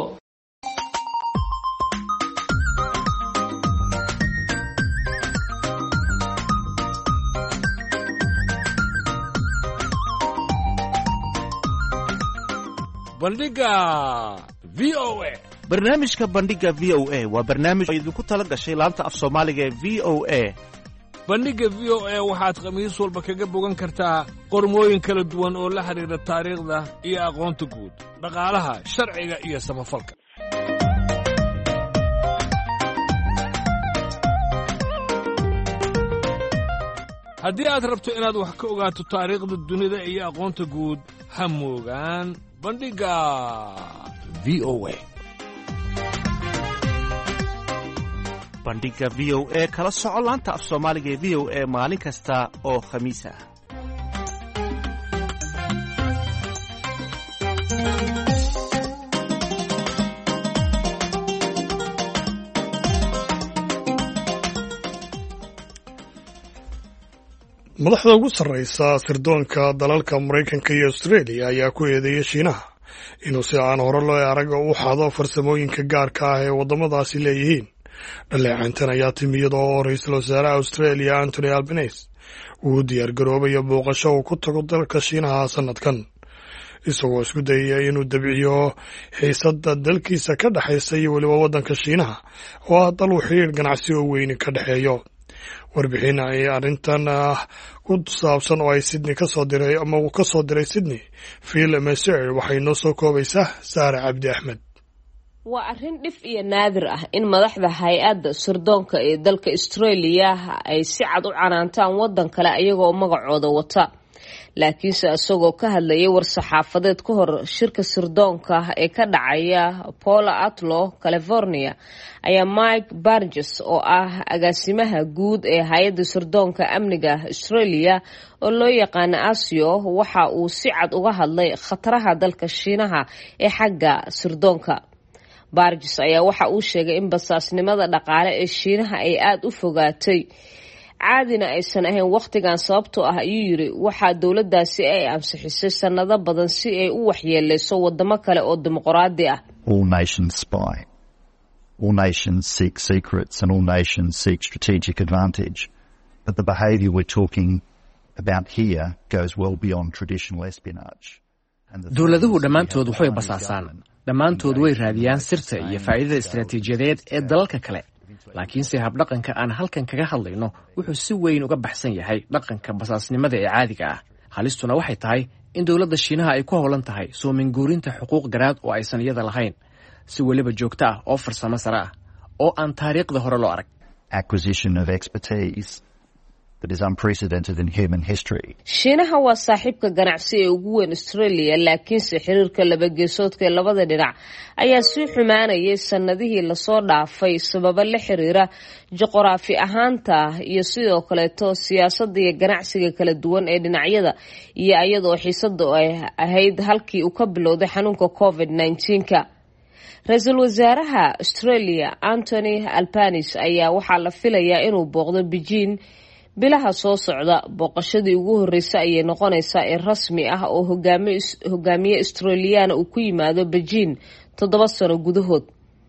bandhiga v o a. barnaamijka bandhiga v o a waa barnaamij oo idinku tala gashay laanta af soomaaliga ee v o a. bandhigga v o a waxaad khamiis walba kaga bogan kartaa qormooyin kala duwan oo la xidhiidha taariikhda iyo aqoonta guud, dhaqaalaha, sharciga iyo samafalka. haddii aad rabto inaad wax ka ogaato taariikhda dunida iyo aqoonta guud, ha moogaan bandhigga v o a. bandhiga v o a kala soco laanta af soomaaliga ee v o a maalin kasta oo khamiis ah. madaxda ugu sarraysa sirdoonka dalalka maraykanka iyo australia ayaa ku eedeeyay shiinaha inuu si aan hore loo arag u xado farsamooyinka gaarka ah ee waddamadaasi leeyihiin. dhaleecayntan ayaa timi iyada oo ra-iisul wasaaraha australia antony albanese uu diyaar garoobayo booqasho uu ku tago dalka shiinaha sannadkan, isagoo isku dayaya inuu dabciyo xiisadda dalkiisa ka dhexaysa iyo weliba waddanka shiinaha oo ah dal uu xidhiir ganacsi oo weyni ka dhexeeyo. warbixin ay arrintan ku saabsan oo ay Sydney ka soo diray ama uu ka soo diray Sydney Phil Mercer waxay noo soo koobaysaa Saare Cabdi Axmed. waa arrin dhif iyo naadir ah in madaxda hay-adda sirdoonka ee dalka Australia ay si cad u canaantaan waddan kale iyagoo magacooda wata, laakiinse isagoo ka hadlayay war-saxaafadeed ka hor shirka sirdoonka ee ka dhacaya Palo Alto, California, ayaa Mike Burgess oo ah agaasimaha guud ee hay-adda sirdoonka amniga Australia oo loo yaqaan ASIO waxa uu si cad uga hadlay khataraha dalka Shiinaha ee xagga sirdoonka. Burgess ayaa waxa uu sheegay in basaasnimada dhaqaale ee Shiinaha ay aad u fogaatay, caadina aysan ahayn wakhtigan, sababtoo ah ayuu yiri waxaa dowladdaasi ay ansixisay sanado badan si ay u waxyeeleyso wadamo kale oo dimuqraadi ah. All nations spy. All nations seek secrets and all nations seek strategic advantage. But the behaviour we're talking about here goes well beyond traditional espionage. dowladuhu dhammaantood waxay basaasaan, dhammaantood way raadiyaan sirta iyo faa'iidada istaraatiijiyadeed ee dalalka kale, laakiinse habdhaqanka aan halkan kaga hadlayno wuxuu si weyn uga baxsan yahay dhaqanka basaasnimada ee caadiga ah. halistuna waxay tahay in dowladda Shiinaha ay ku howlan tahay soo minguurinta xuquuq garaad oo aysan iyada lahayn, si weliba joogto ah oo farsamo sare ah oo aan taariikhda hore loo arag. Acquisition of expertise that is unprecedented in human history. Shiinaha waa saaxiibka ganacsi ee ugu weyn Australia, laakiinse xiriirka labageesoodka ee labada dhinac ayaa sii xumaanayay sanadihii lasoo dhaafay sababo la xiriira juqraafi ahaanta iyo sidoo kaleeto siyaasadda iyo ganacsiga kala duwan ee dhinacyada, iyo iyadoo xiisadu ay ahayd halkii uu ka bilowday xanuunka covid nineteen-ka. ra-iisul wasaaraha Australia Anthony Albanese ayaa waxaa la filayaa inuu booqdo Beijing bilaha soo socda booqashadii ugu horreysay ayay noqonaysaa ee rasmi ah oo hogaamiye australiyaana uu ku yimaado beijing toddoba sano gudahood.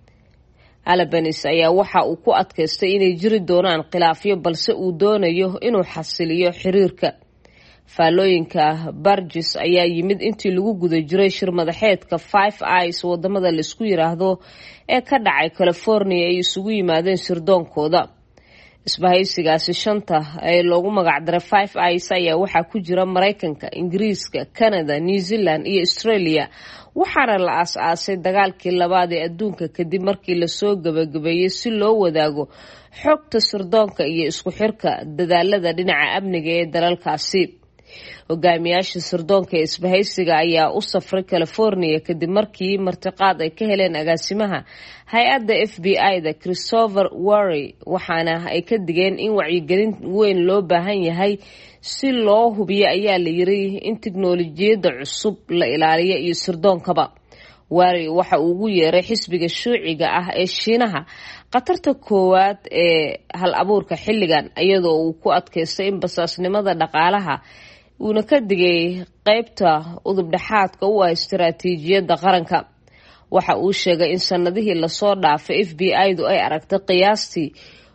Albanese ayaa waxa uu ku adkaystay inay jiri doonaan khilaafyo balse uu doonayo inuu xasiliyo xiriirka. Faallooyinka Burgess ayaa yimid intii lagu guda jiray shir madaxeedka Five Eyes wadamada la isku yiraahdo ee ka dhacay California ay isugu yimaadeen sirdoonkooda. Isbahaysigaasi shanta ee loogu magac daray Five Eyes ayaa waxaa ku jira Mareykanka, Ingiriiska, Canada, New Zealand iyo Australia, waxaana la aas-aasay dagaalkii labaad ee adduunka kadib markii lasoo gabagabeeyey si loo wadaago xogta sirdoonka iyo isku xirka dadaalada dhinaca amniga ee dalalkaasi. Hogaamiyaasha sirdoonka ee isbahaysiga ayaa u safray California kadib markii martiqaad ay ka heleen agaasimaha hay-adda F B I-da Christopher Wray, waxaana ay ka digeen in wacyigelin weyn loo baahan yahay si loo hubiyo ayaa la yiri in tiknoolajiyadda cusub la ilaaliyo iyo sirdoonkaba. Wray waxa uu ugu yeeray xisbiga shuuciga ah ee Shiinaha qatarta koowaad ee hal abuurka xilligan, iyadoo uu ku adkaystay in basaasnimada dhaqaalaha uuna ka digay qaybta udub dhexaadka u ah istiraatiijiyadda qaranka. Waxa uu sheegay in sanadihii lasoo dhaafay F B I-du ay aragtay qiyaastii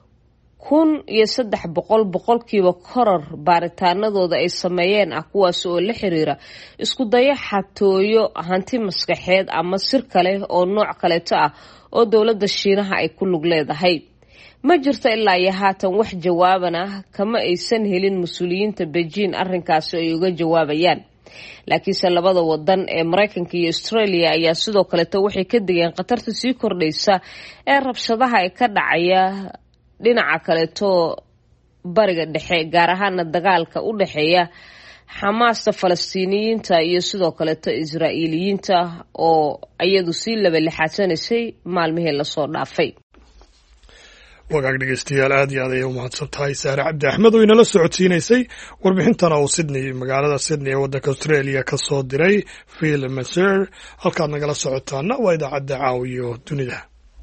kun iyo saddex boqol boqolkiiba koror baaritaanadooda ay sameeyeen ah kuwaas oo la xiriira isku daya xatooyo hanti maskaxeed ama sir kale oo nooc kaleeto ah oo dowladda Shiinaha ay ku lug leedahay. Ma jirto ilaa iyo haatan wax jawaaban ah kama aysan helin mas-uuliyiinta Beijing arrinkaasi ay uga jawaabayaan. Laakiinse labada wadan ee Mareykanka iyo Australia ayaa sidoo kaleeto waxay ka digeen qatarta sii kordhaysa ee rabshadaha ay ka dhacaya dhinaca kaleeto bariga dhexe, gaar ahaan dagaalka u dhaxeeya Xamaasta Falastiiniyiinta iyo sidoo kaleeto Israa'iiliyiinta oo iyadu si laba lixaadsaneysay maalmihii lasoo dhaafay. wagaag dhegeystayaal aad iyo aad ayay u mahadsan tahay Saare Cabdi Axmed oo inala socodsiinaysay warbixintana uu Sydney magaalada Sydney ee waddanka Australia ka soo diray Phil Mercer. halkaad nagala socotaana waa idaacadda Caawiyo Dunida.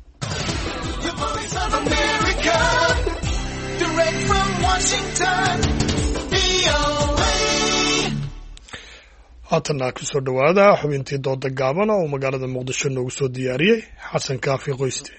haatana ku soo dhawaada xubintii dooda gaaban oo magaalada Muqdisho noogu soo diyaariyey Xasan Kaafi Qoyste.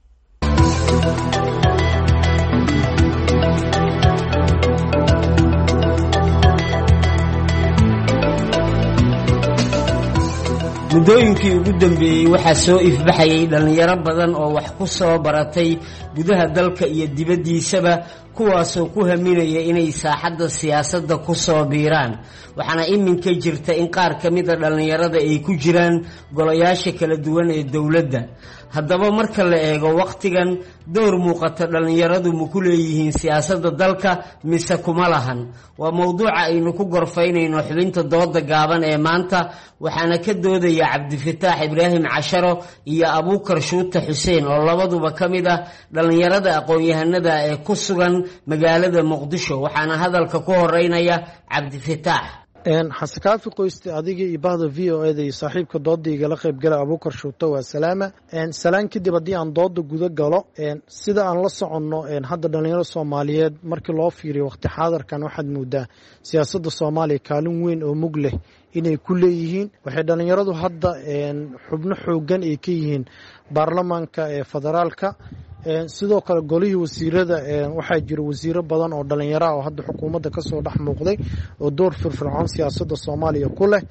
muddooyinkii ugu dambeeyey waxaa soo ifbaxayay dhallinyaro badan oo wax ku soo baratay gudaha dalka iyo dibaddiisaba, kuwaasoo ku haminaya inay saaxadda siyaasadda ku soo biiraan. waxaana iminka jirta in qaar ka mida dhallinyarada ay ku jiraan golayaasha kala duwan ee dowladda. haddaba marka la eego wakhtigan, dowr muuqata dhallinyaradu ma ku leeyihiin siyaasadda dalka mise kuma lahan? waa mowduuca aynu ku gorfaynayno xubinta dooda gaaban ee maanta, waxaana ka doodaya cabdifataax ibraahim casharo iyo abuukar shuute xuseen oo labaduba ka mid ah dhallinyarada aqoon-yahanada ee ku sugan magaalada Muqdisho. waxaana hadalka ku horeynaya cabdifataax. xasan kaafi qoyste, adiga iyo bahda v o e da iyo saaxiibka dooda igala qayb gala abuukar shuute waa salaama. salaan kadib haddii aan dooda guda galo, sida aan la soconno hadda dhallinyaro soomaaliyeed markii loo fiiriyo waqti xaadarkan waxaad moodaa siyaasadda soomaaliya kaalin weyn oo mug leh inay ku leeyihiin. waxay dhallinyaradu hadda xubno xoogan ay ka yihiin baarlamaanka ee federaalka. sidoo kale golihii wasiirada waxaa jira wasiiro badan oo dhalinyaro ah oo hadda xukuumadda kasoo dhex muuqday oo door firfircoon siyaasadda soomaaliya ku leh.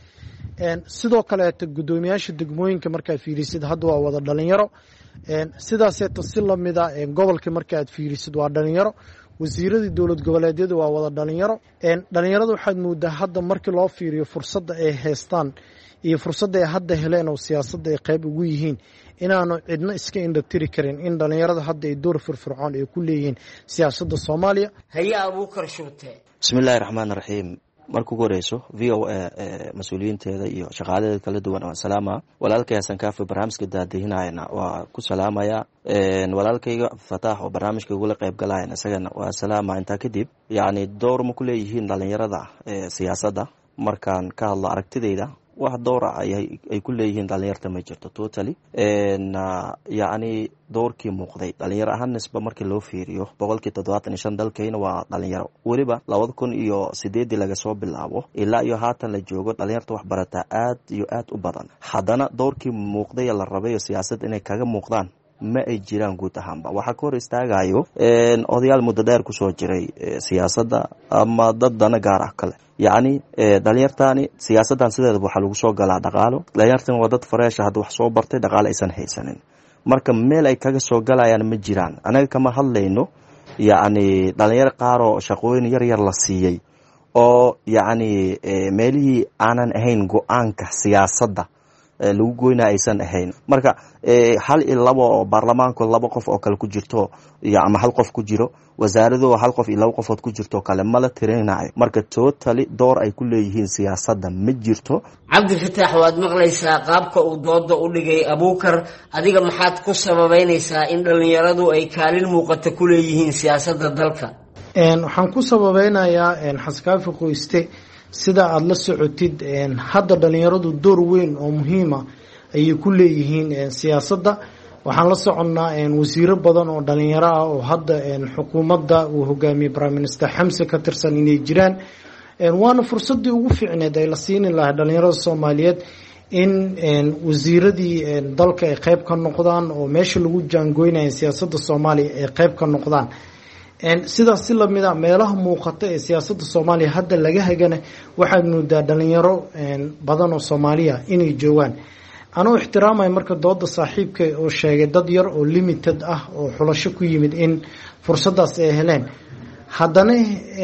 sidoo kaleeta guddoomiyaasha degmooyinka markaad fiirisid hadda waa wada dhalinyaro. sidaaseeta si lamida gobolka markaaad fiirisid waa dhalinyaro. wasiiradii dowlad goboleedyada waa wada dhalinyaro. dhalinyarada waxaad moodaa hadda markii loo fiiriyo fursadda ay haystaan iyo fursadda ay hadda heleen oo siyaasadda ay qayb ugu yihiin inaanu cidna iska indhatiri karin in dhallinyarada hadda ay door firfircoon ay ku leeyihiin siyaasadda soomaaliya. haye abuukar shuute. bismillahi raxmaani raxiim. marka ugu horeyso v o a mas-uuliyiinteeda iyo shaqaaladeeda kala duwan waan salaama. walaalkay xasan kaafi barnaamijka daadihinayana waa ku salaamaya. walaalkayga fataax oo barnaamijka igula qayb galayana isagana waa salaama. intaa kadib yacni door ma ku leeyihiin dhallinyarada siyaasadda markaan ka hadlo aragtidayda wax dowra ay ku leeyihiin dhalinyarta ma jirto totally yacni doorkii muuqday dhalinyaro ahaan nisba markii loo fiiriyo boqolkii toddobaatan iyo shan dalkayna waa dhalinyaro weliba labada kun iyo sideedii laga soo bilaabo ilaa iyo haatan la joogo dhalinyarta wax barataa aad iyo aad u badan haddana doorkii muuqday la rabayo siyaasad inay kaga muuqdaan ma ay jiraan guud ahaanba waxaa ka hor istaagayo odayaal muddo dheer kusoo jiray siyaasadda ama dad dana gaar ah kale yacni dhalinyartani siyaasaddan sideedaba waxaa lagu soo galaa dhaqaalo dhalinyartan waa dad fareesha hadda wax soo bartay dhaqaalo aysan haysanin marka meel ay kaga soo galayaan ma jiraan anaga kama hadlayno yacni dhalinyaro qaaroo shaqooyin yar yar la siiyey oo yacni meelihii aanan ahayn go-aanka siyaasadda lagu goyna aysan ahayn marka hal iyo labo oo baarlamaanku laba qof oo kale ku jirto ama hal qof ku jiro wasaarado hal qof iyo laba qofood ku jirto kale mala tirinayo marka totally door ay ku leeyihiin siyaasadda ma jirto. cabdifitaax waad maqlaysaa qaabka uu dooda u dhigay abuukar adiga maxaad ku sababeynaysaa in dhalinyaradu ay kaalin muuqata ku leeyihiin siyaasadda dalka? waxaan ku sababeynayaa xaskaafi qoyste sida aada la socotid hadda dhalinyaradu door weyn oo muhiima ayay ku leeyihiin siyaasadda waxaan la soconnaa wasiiro badan oo dhalinyaro ah oo hadda xukuumadda uu hogaamiyey prime minister xamse ka tirsan inay jiraan waana fursaddii ugu fiicneed ay la siini lahay dhalinyarada soomaaliyeed in wasiiradii dalka ay qayb ka noqdaan oo meesha lagu jaangoynaya siyaasadda soomaaliya ay qayb ka noqdaan sidaas si lamid a meelaha muuqata ee siyaasadda soomaaliya hadda laga hagana waxaad moodaa dhalinyaro badan oo soomaaliya inay joogaan anuu ixtiraamaya marka dooda saaxiibka oo sheegay dad yar oo limited ah oo xulasho ku yimid in fursaddaas ay heleen haddana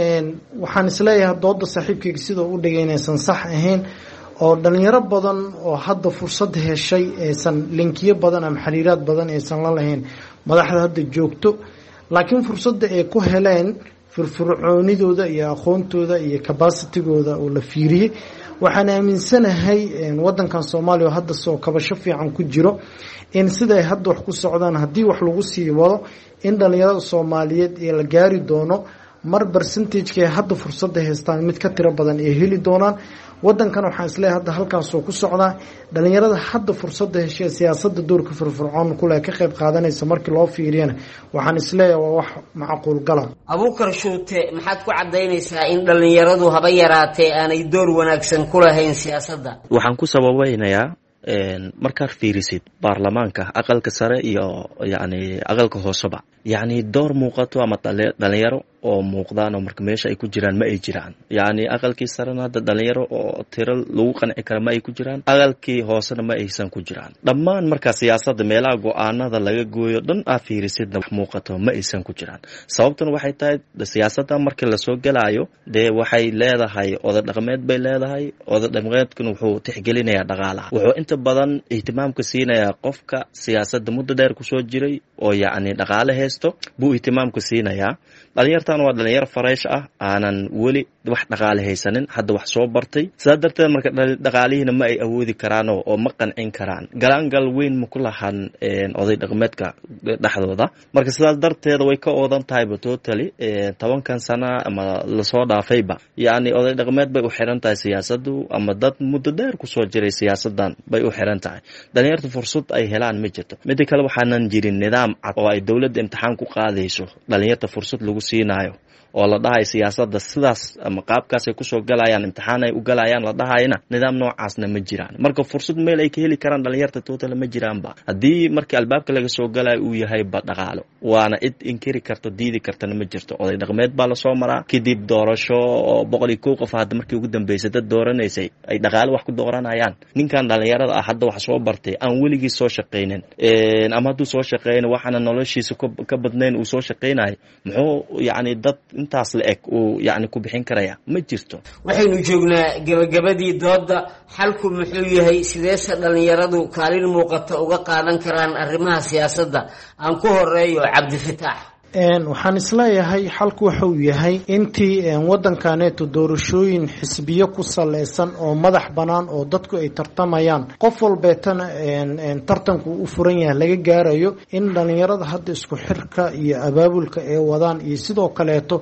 waxaan isleeyahay dooda saaxiibkayga sidoo u dhigay inaysan sax ahayn oo dhalinyaro badan oo hadda fursad heshay aysan linkiyo badan ama xiriiraad badan aysan la lahayn madaxda hadda joogto laakiin fursadda ay ku heleen firfircoonidooda iyo aqoontooda iyo capacitigooda oo la fiiriyey waxaan aaminsanahay wadankan soomaaliya oo hadda soo kabasho fiican ku jiro in siday hadda wax ku socdaan haddii wax lagu sii wado in dhalinyarada soomaaliyeed ee la gaari doono mar percentageka ay hadda fursadda haystaan mid ka tiro badan ay heli doonaan wadankan waxaan isleeyahay hadda halkaasoo ku socdaa dhalinyarada hadda fursadda heshee siyaasadda doorka firfircoon kule ka qayb qaadanaysa markii loo fiiriyana waxaan isleeyahay waa wax macquul gala. abuukar shuute maxaad ku cadaynaysaa in dhalinyaradu haba yaraatee aanay door wanaagsan ku lahayn siyaasadda? waxaan ku sababeynayaa markaad fiirisid baarlamaanka aqalka sare iyo yacni aqalka hooseba yacni door muuqato ama dhalinyaro oo muuqdaan oo marka meesha ay ku jiraan ma ay jiraan yacni aqalkii sarena hadda dhalinyaro oo tiro lagu qanci kara ma ay ku jiraan aqalkii hoosena ma aysan ku jiraan dhammaan markaa siyaasadda meelaha go-aanada laga gooyo dhan aa fiirisidna wax muuqato ma aysan ku jiraan sababtuna waxay tahay siyaasadda markii lasoo gelaayo dee waxay leedahay oda dhaqameed bay leedahay oda dhaqameedkuna wuxuu tixgelinayaa dhaqaalaha wuxuu inta badan ihtimaamka siinayaa qofka siyaasadda muddo dheer kusoo jiray oo yacni dhaqaale haysto buu ihtimaamka siinayaa dhalinyartan waa dhalinyaro fareesh ah aanan weli wax dhaqaale haysanin hadda wax soo bartay sidaa darteed marka dhaqaalihiina ma ay awoodi karaan oo ma qancin karaan galaangal weyn ma ku lahan oday dhaqameedka dhexdooda marka sidaas darteeda way ka oodan tahayba totally tobankan sana ama lasoo dhaafayba yacni oday dhaqameed bay u xiran tahay siyaasaddu ama dad muddo dheer kusoo jiray siyaasaddan bay u xiran tahay dhalinyarta fursad ay helaan ma jirto midda kale waxaanan jirin nidaam cad oo ay dowladda imtixaan ku qaadayso dhalinyarta fursad lagu siinayo oo la dhahay siyaasadda sidaas ama qaabkaasay kusoo galayaan imtixaan ay u galayaan la dhahayna nidaam noocaasna ma jiraan marka fursad meel ay ka heli karaan dhalinyarta total ma jiraanba haddii markii albaabka laga soo galayo uu yahay ba dhaqaalo waana id inkiri karto diidi kartana ma jirto oday dhaqameed baa lasoo maraa kadib doorasho oo boqol iyo kow qof hadda markii ugu dambeysay dad dooranaysay ay dhaqaalo wax ku dooranayaan ninkan dhalinyarada ah hadda wax soo bartay aan weligii soo shaqaynin ama hadduu soo shaqeyna waxaana noloshiisa ka badnayn uu soo shaqaynayo muxuu yacni dad intaas la eg uu yacni ku bixin karaya ma jirto. waxaynu joognaa gabagabadii dooda xalku muxuu yahay sideese dhalinyaradu kaalin muuqata uga qaadan karaan arrimaha siyaasadda aan ku horeeyo cabdifitaax? waxaan isleeyahay xalku wuxuu yahay intii wadankaneeto doorashooyin xisbiyo ku saleysan oo madax bannaan oo dadku ay tartamayaan qof walbeetana tartanku u furan yahay laga gaarayo in dhalinyarada hadda isku xirka iyo abaabulka ay wadaan iyo sidoo kaleeto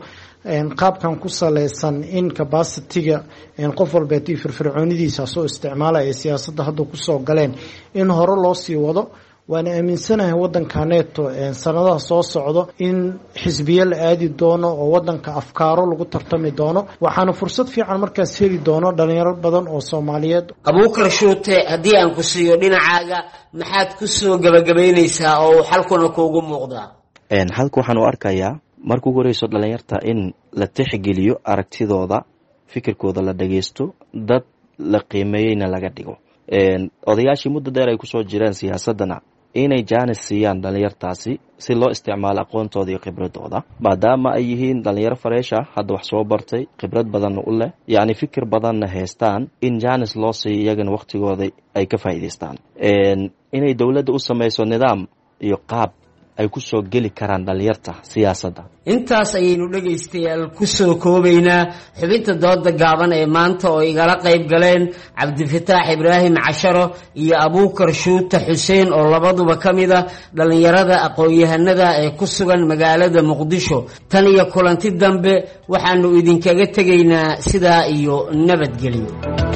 qaabkan ku salaysan in capacity-ga qof walbeed iyo firfircoonidiisa soo isticmaalaya siyaasadda hadda kusoo galeen in hore loo sii wado waana aaminsanahay waddankaneeto sanadaha soo socdo in xisbiye la aadi doono oo waddanka afkaaro lagu tartami doono waxaana fursad fiican markaas heli doono dhalinyaro badan oo Soomaaliyeed. Abuukar Shuute, haddii aan ku siiyo dhinacaaga maxaad ku soo gabagabaynaysaa oo xalkuna kuugu muuqdaa? een halka waxaan u arkayaa markuu horeyso dhalinyarta in la tixgeliyo aragtidooda, fikirkooda la dhageysto, dad la qiimeeyayna laga dhigo. een odayaashii muddo dheer ay ku soo jireen siyaasadana inay jaanis siiyaan dhalinyartaasi si loo isticmaalo aqoontooda iyo khibradooda maadaama ay yihiin dhalinyaro fareesha hadda wax soo bartay khibrad badan u leh yacni fikir badanna haystaan in jaanis loo siiyo iyagana waqtigooda ay ka faa'iidaystaan een inay dowladda u samayso nidaam iyo qaab ay ku soo geli karaan dhalinyarta siyaasadda. Intaas ayaynu dhagaystayaal ku soo koobaynaa xubinta dooda gaaban ee maanta oo igala qayb galeen Cabdifataax Ibraahim Casharo iyo Abuukar Shuute Xuseen oo labaduba ka mid ah dhalinyarada aqoon-yahanada ee ku sugan magaalada Muqdisho. Tan iyo kulanti dambe waxaanu idinkaga tegaynaa sidaa iyo nabadgelyo.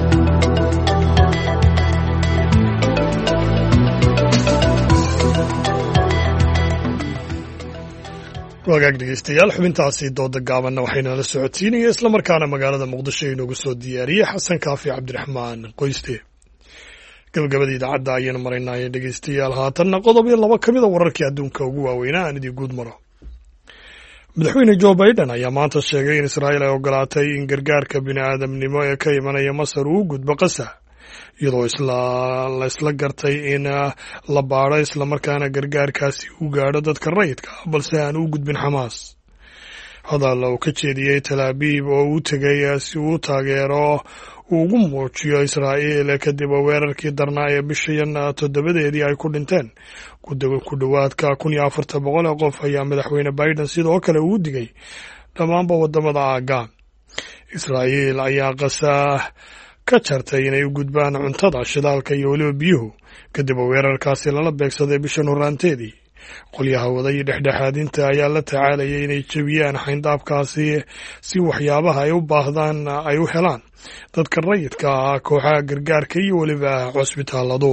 wagaag dhegeystayaal xubintaasi dooda gaabanna waxayna la socodsiinaya islamarkaana magaalada muqdisho inoogu soo diyaariyey xasan kaafi cabdiraxmaan qoyste. gabagabada idaacadda ayaynu maraynaaye dhegeystayaal haatanna qodob iyo laba ka mid a wararkii adduunka ugu waaweynaa aan idii guud maro. madaxweyne joe biden ayaa maanta sheegay in israa'iil ay ogolaatay in gargaarka bini'aadamnimo ee ka imanaya masar uu gudbo qasa iyadoo la isla gartay in la baadho islamarkaana gargaarkaasi uu gaadho dadka rayidka balse aan u gudbin xamaas. hadal uu ka jeediyey Tel Aviv oo uu tegay si uu taageero uu ugu muujiyo Israa'iil kadib weerarkii darnaa ee bishan toddobadeedii ay ku dhinteen ku dhowaadka kun iyo afartan boqol ee qof ayaa madaxweyne Biden sidoo kale uu digay dhammaanba wadamada aaga. Israa'iil ayaa qasa ka jartay inay u gudbaan cuntada, shidaalka iyo weliba biyuhu kadib weerarkaasi lala beegsaday bishan horaanteedii. qolyaha wadaya dhexdhexaadinta ayaa la tacaalayay inay jebiyaan xayndaabkaasi si waxyaabaha ay u baahdaan ay u helaan dadka rayidka ah, kooxaha gargaarka iyo weliba cusbitaaladu.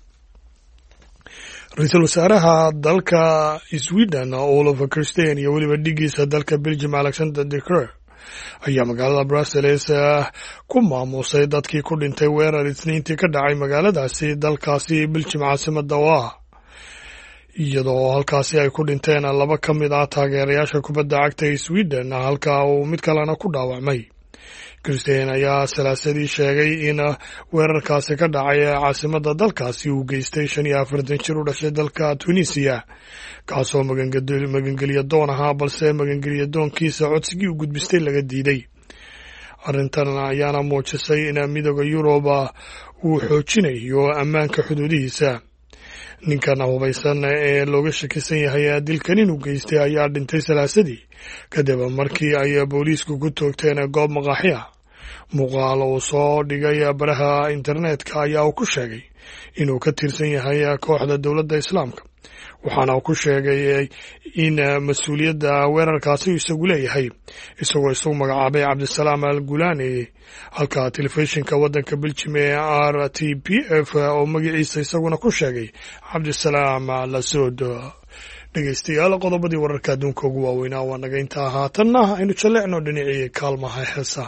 ra-iisul wasaaraha dalka Sweden Olof Kristersson iyo weliba dhigiisa dalka Belgium Alexander De Croo ayaa magaalada Brussels ku maamusay dadkii ku dhintay weerar Isniintii ka dhacay magaaladaasi dalkaasi Belgium caasimada oo ah, iyadoo halkaasi ay ku dhinteen laba ka mid ah taageerayaasha kubadda cagta ee Sweden halka uu mid kalena ku dhaawacmay. Kristersson ayaa salaasadii sheegay in weerarkaasi ka dhacay caasimada dalkaasi uu geystay shan iyo afartan jir u dhashay dalka Tunisia kaasoo magangeliya doon ahaa balse magangeliya doonkiisa codsigii u gudbistay laga diiday. arrintan ayaana muujisay in midowda Yurub uu xoojinayo ammaanka xuduudihiisa. ninkan hubaysan ee looga shakisan yahay dilkan inuu geystay ayaa dhintay salaasadii kadib markii ay booliisku ku toogteen goob maqaaxi ah. muuqaal uu soo dhigay baraha internetka ayaa uu ku sheegay inuu ka tirsan yahay kooxda dowladda islaamka, waxaana uu ku sheegay in mas-uuliyadda weerarkaasi isagu leeyahay isagoo isagu magacaabay cabdisalaam al gulaani, halka telefishinka waddanka Belgium ee R T P F oo magaciisa isaguna ku sheegay cabdisalaam lasood. dhegeystayaal qodobadii wararka adduunka ugu waaweynaa waa naga intaa. haatanna aynu jaleecno dhinacii kaalmaha heesaha.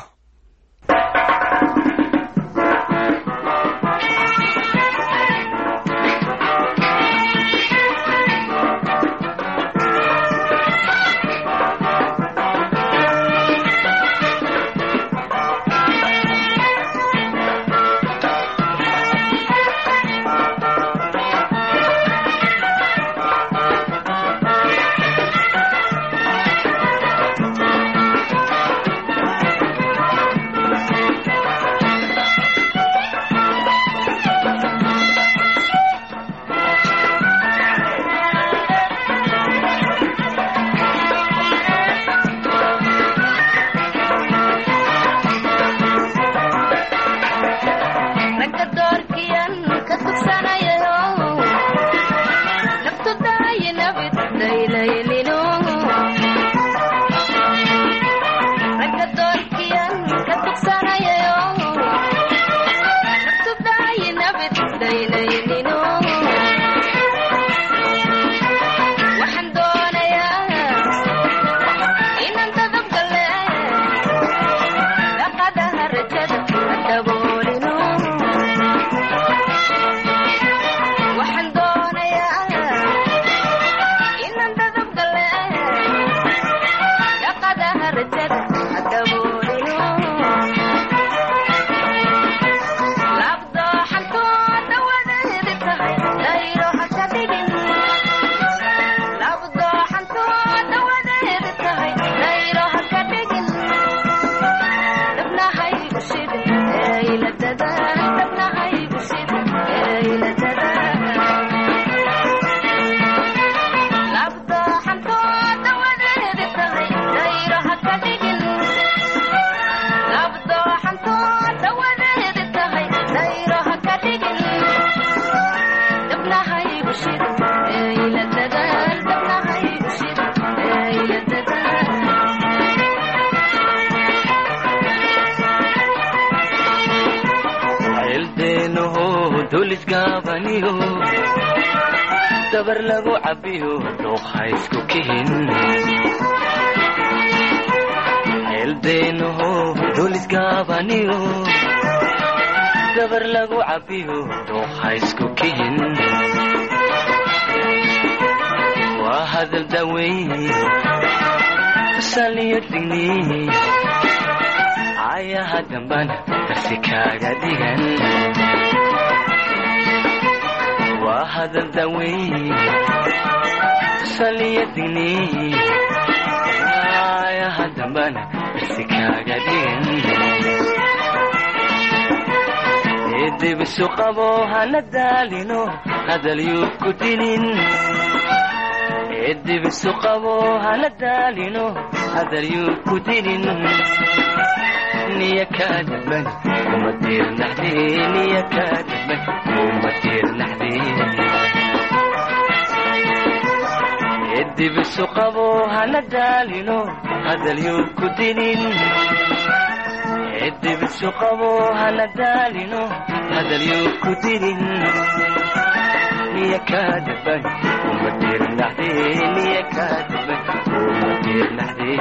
gaabaniyo dabar lagu cabiyo dhuuqa isku kihin ceelbeenaho dhulis gaabaniyo dabar lagu cabiyo dhuuqa isku kihin waa hadal daweyn saliyo digni ayaha dambana darsi kaaga dhigan waa hadal daweyn saliyo digni ayaha dambana darsi kaaga dhigan eedibisu qabo hana daalino hadal yuu ku dinin eedibisu qabo hana daalino hadal yuu ku dinin niya kaadaban kuma tiirnaxdee niya kaadaban kuma tiirnaxdee eedibisu qabo hana daalino hadal yuu ku dinin eedibisu qabo hana daalino hadal yuu ku dinin niya kaadaban kuma tiirnaxdee niya kaadaban kuma tiirnaxdee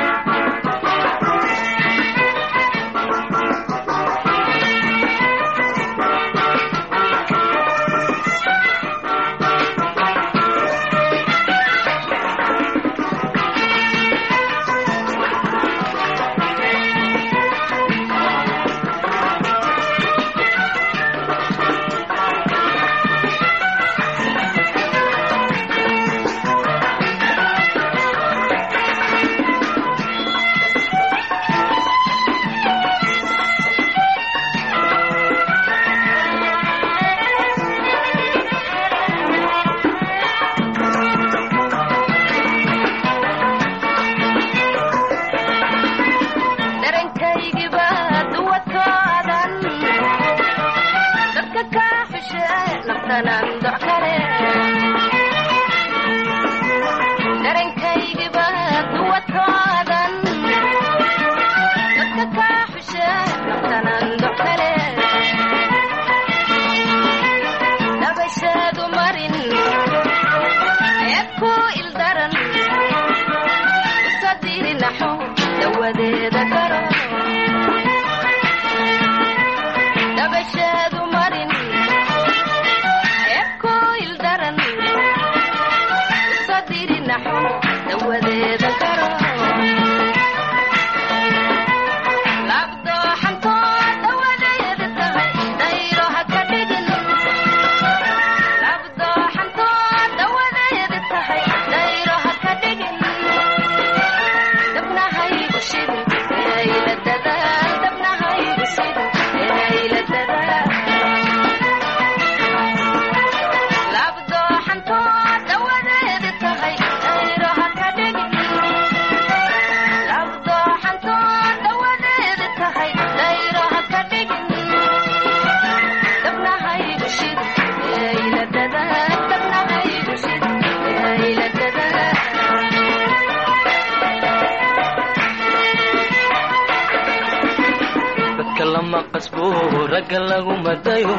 ragga lagu madayo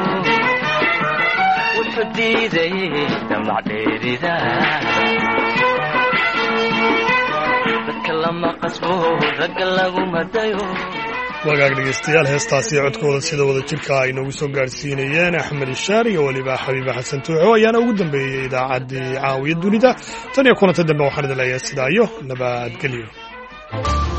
wuxuu diidayay damac dheerida dadka lama qasbo ragga lagu madayo wagaag dhegeystayaal heestaasi codkooda sida wada jirka ay noogu soo gaarsiinayeen axmed ishaar iyo weliba xabiiba xasan tuuxo ayaana ugu dambeeyey idaacaddii caawiya dunida tan iyo kulanta dambe waxaan idin leeyahay sidaa iyo nabadgelyo.